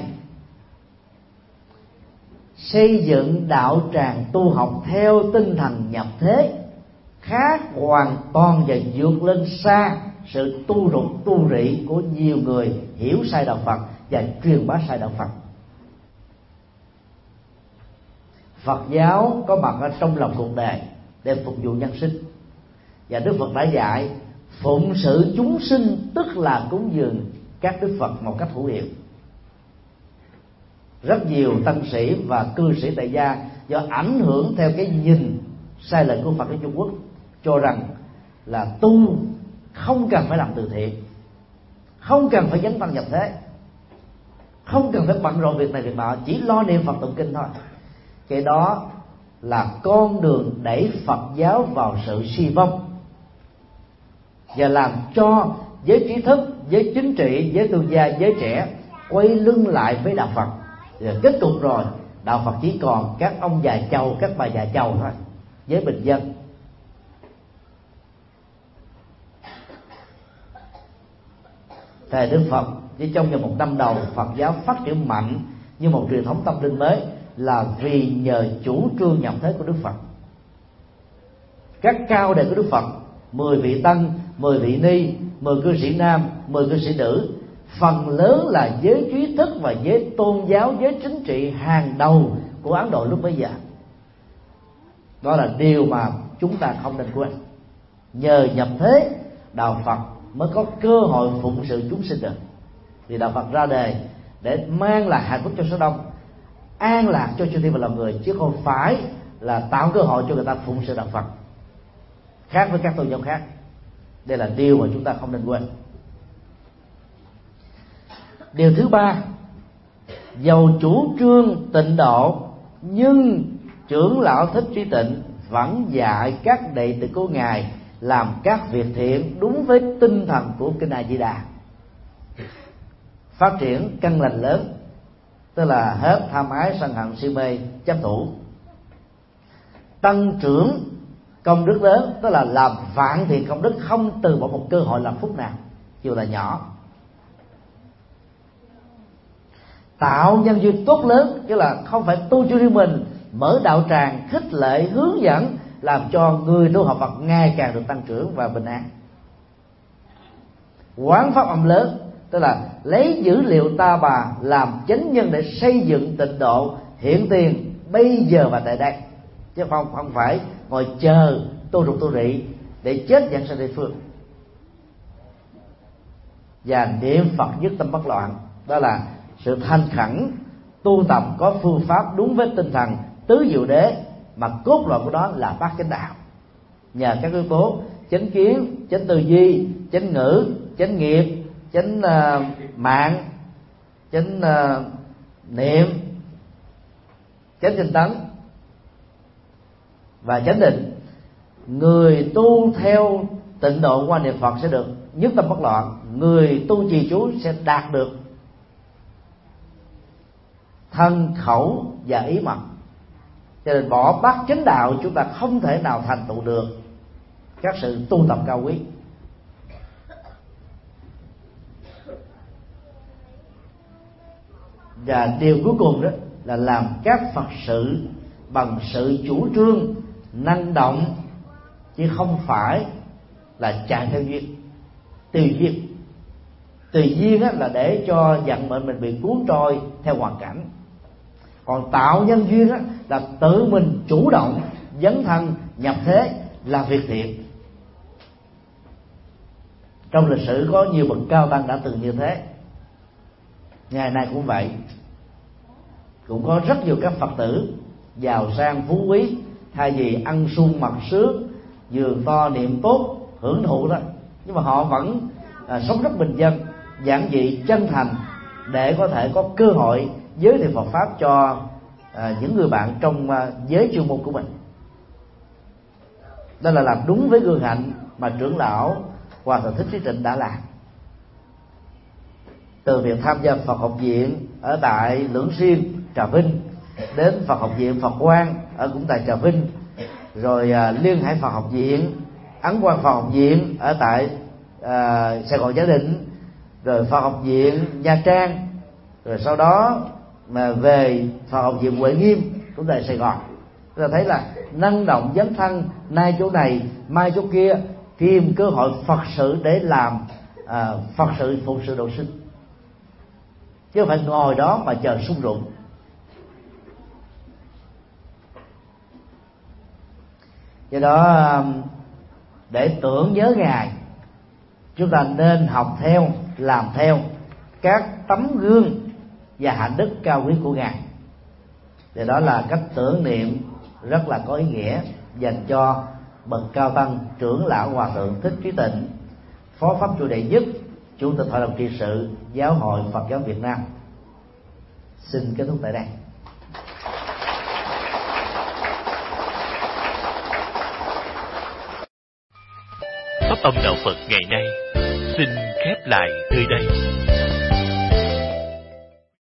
xây dựng đạo tràng tu học theo tinh thần nhập thế, khác hoàn toàn và vượt lên xa sự tu rụt tu rị của nhiều người hiểu sai đạo Phật và truyền bá sai đạo Phật. Phật giáo có mặt ở trong lòng cuộc đời để phục vụ nhân sinh, và Đức Phật đã dạy phụng sự chúng sinh, tức là cúng dường các Đức Phật một cách hữu hiệu. Rất nhiều tăng sĩ và cư sĩ tại gia do ảnh hưởng theo cái nhìn sai lệch của Phật ở Trung Quốc, cho rằng là tu không cần phải làm từ thiện, không cần phải dấn thân nhập thế, không cần phải bận rộn việc này việc nọ, chỉ lo niệm Phật tụng kinh thôi. Cái đó là con đường đẩy Phật giáo vào sự suy vong, và làm cho giới trí thức, giới chính trị, giới tu gia, giới trẻ quay lưng lại với đạo Phật. Rồi kết cục rồi, đạo Phật chỉ còn các ông già chầu, các bà già chầu thôi, với bình dân. Thời Đức Phật chỉ trong vòng 1 năm đầu, Phật giáo phát triển mạnh như một truyền thống tâm linh mới là vì nhờ chủ trương nhập thế của Đức Phật. Các cao đệ của Đức Phật, 10 vị tăng, 10 vị ni, 10 cư sĩ nam, 10 cư sĩ nữ, phần lớn là giới trí thức và giới tôn giáo, giới chính trị hàng đầu của Ấn Độ lúc bấy giờ. Đó là điều mà chúng ta không nên quên. Nhờ nhập thế, đạo Phật mới có cơ hội phụng sự chúng sinh được. Vì đạo Phật ra đời để mang lại hạnh phúc cho số đông, an lạc cho chư thiên và lòng người, chứ không phải là tạo cơ hội cho người ta phụng sự đạo Phật. khác với các tôn giáo khác. Đây là điều mà chúng ta không nên quên. Điều thứ ba, dầu chủ trương tịnh độ nhưng trưởng lão Thích Trí Tịnh vẫn dạy các đệ tử của ngài làm các việc thiện đúng với tinh thần của kinh A Di Đà. Phát triển căn lành lớn, tức là hết tham ái sân hận si mê chấp thủ. Tăng trưởng công đức lớn, tức là làm vạn thiện công đức không từ bỏ một cơ hội làm phúc nào dù là nhỏ. Tạo nhân duyên tốt lớn, tức là không phải tu cho riêng mình, mở đạo tràng khích lệ hướng dẫn, làm cho người tu học Phật ngày càng được tăng trưởng và bình an. Quán pháp âm lớn, tức là lấy dữ liệu ta bà làm chánh nhân để xây dựng tịnh độ hiện tiền bây giờ và tại đây, chứ không phải ngồi chờ tu trục tu rị để chết dẫn sang địa phương. Và niệm Phật nhất tâm bất loạn, đó là sự thanh khẩn tu tập có phương pháp đúng với tinh thần tứ diệu đế, mà cốt lõi của đó là bát chánh đạo. Nhờ các yếu tố chánh kiến, chánh tư duy, chánh ngữ, chánh nghiệp, chánh mạng, chánh niệm, chánh tinh tấn và chánh định, người tu theo tịnh độ qua niệm Phật sẽ được nhất tâm bất loạn. Người tu trì chú sẽ đạt được thân khẩu và ý mật. Cho nên bỏ bát chánh đạo, chúng ta không thể nào thành tựu được các sự tu tập cao quý. Và điều cuối cùng đó là làm các Phật sự bằng sự chủ trương năng động, chứ không phải là chạy theo duyên. Tùy duyên, tùy duyên là để cho vận mệnh mình bị cuốn trôi theo hoàn cảnh. Còn tạo nhân duyên là tự mình chủ động dấn thân nhập thế, làm việc thiện. Trong lịch sử có nhiều bậc cao tăng đã từng như thế, ngày nay cũng vậy. Cũng có rất nhiều các Phật tử giàu sang phú quý, thay vì ăn sung mặc sướng, giường to niệm tốt hưởng thụ đó, nhưng mà họ vẫn sống rất bình dân, giản dị, chân thành, để có thể có cơ hội giới thiệu Phật pháp cho những người bạn trong giới chuyên môn của mình. Đó là làm đúng với gương hạnh mà trưởng lão Hòa Thượng Thích Trí Tịnh đã làm. Từ việc tham gia Phật học viện ở tại Lưỡng Xuyên, Trà Vinh, đến Phật học viện Phật Quang ở cũng tại Trà Vinh, rồi Liên Hải Phật học viện, Ấn Quang Phật học viện ở tại Sài Gòn Gia Định, rồi Phật học viện Nha Trang, rồi sau đó mà về Phật học viện Huệ Nghiêm cũng tại Sài Gòn. Chúng ta thấy là năng động dấn thân, nay chỗ này mai chỗ kia, tìm cơ hội Phật sự để làm Phật sự phụng sự độ sinh, chứ không phải ngồi đó mà chờ sung rụng. Do đó để tưởng nhớ Ngài, chúng ta nên học theo, làm theo các tấm gương và hạnh đức cao quý của Ngài. Thì đó là cách tưởng niệm rất là có ý nghĩa dành cho bậc cao tăng trưởng lão Hòa Thượng Thích Trí Tịnh, Phó Pháp Chủ đệ nhất, Chủ tịch Hội đồng trị sự Giáo hội Phật giáo Việt Nam. Xin kết thúc tại đây. Pháp âm đạo Phật ngày nay xin khép lại nơi đây.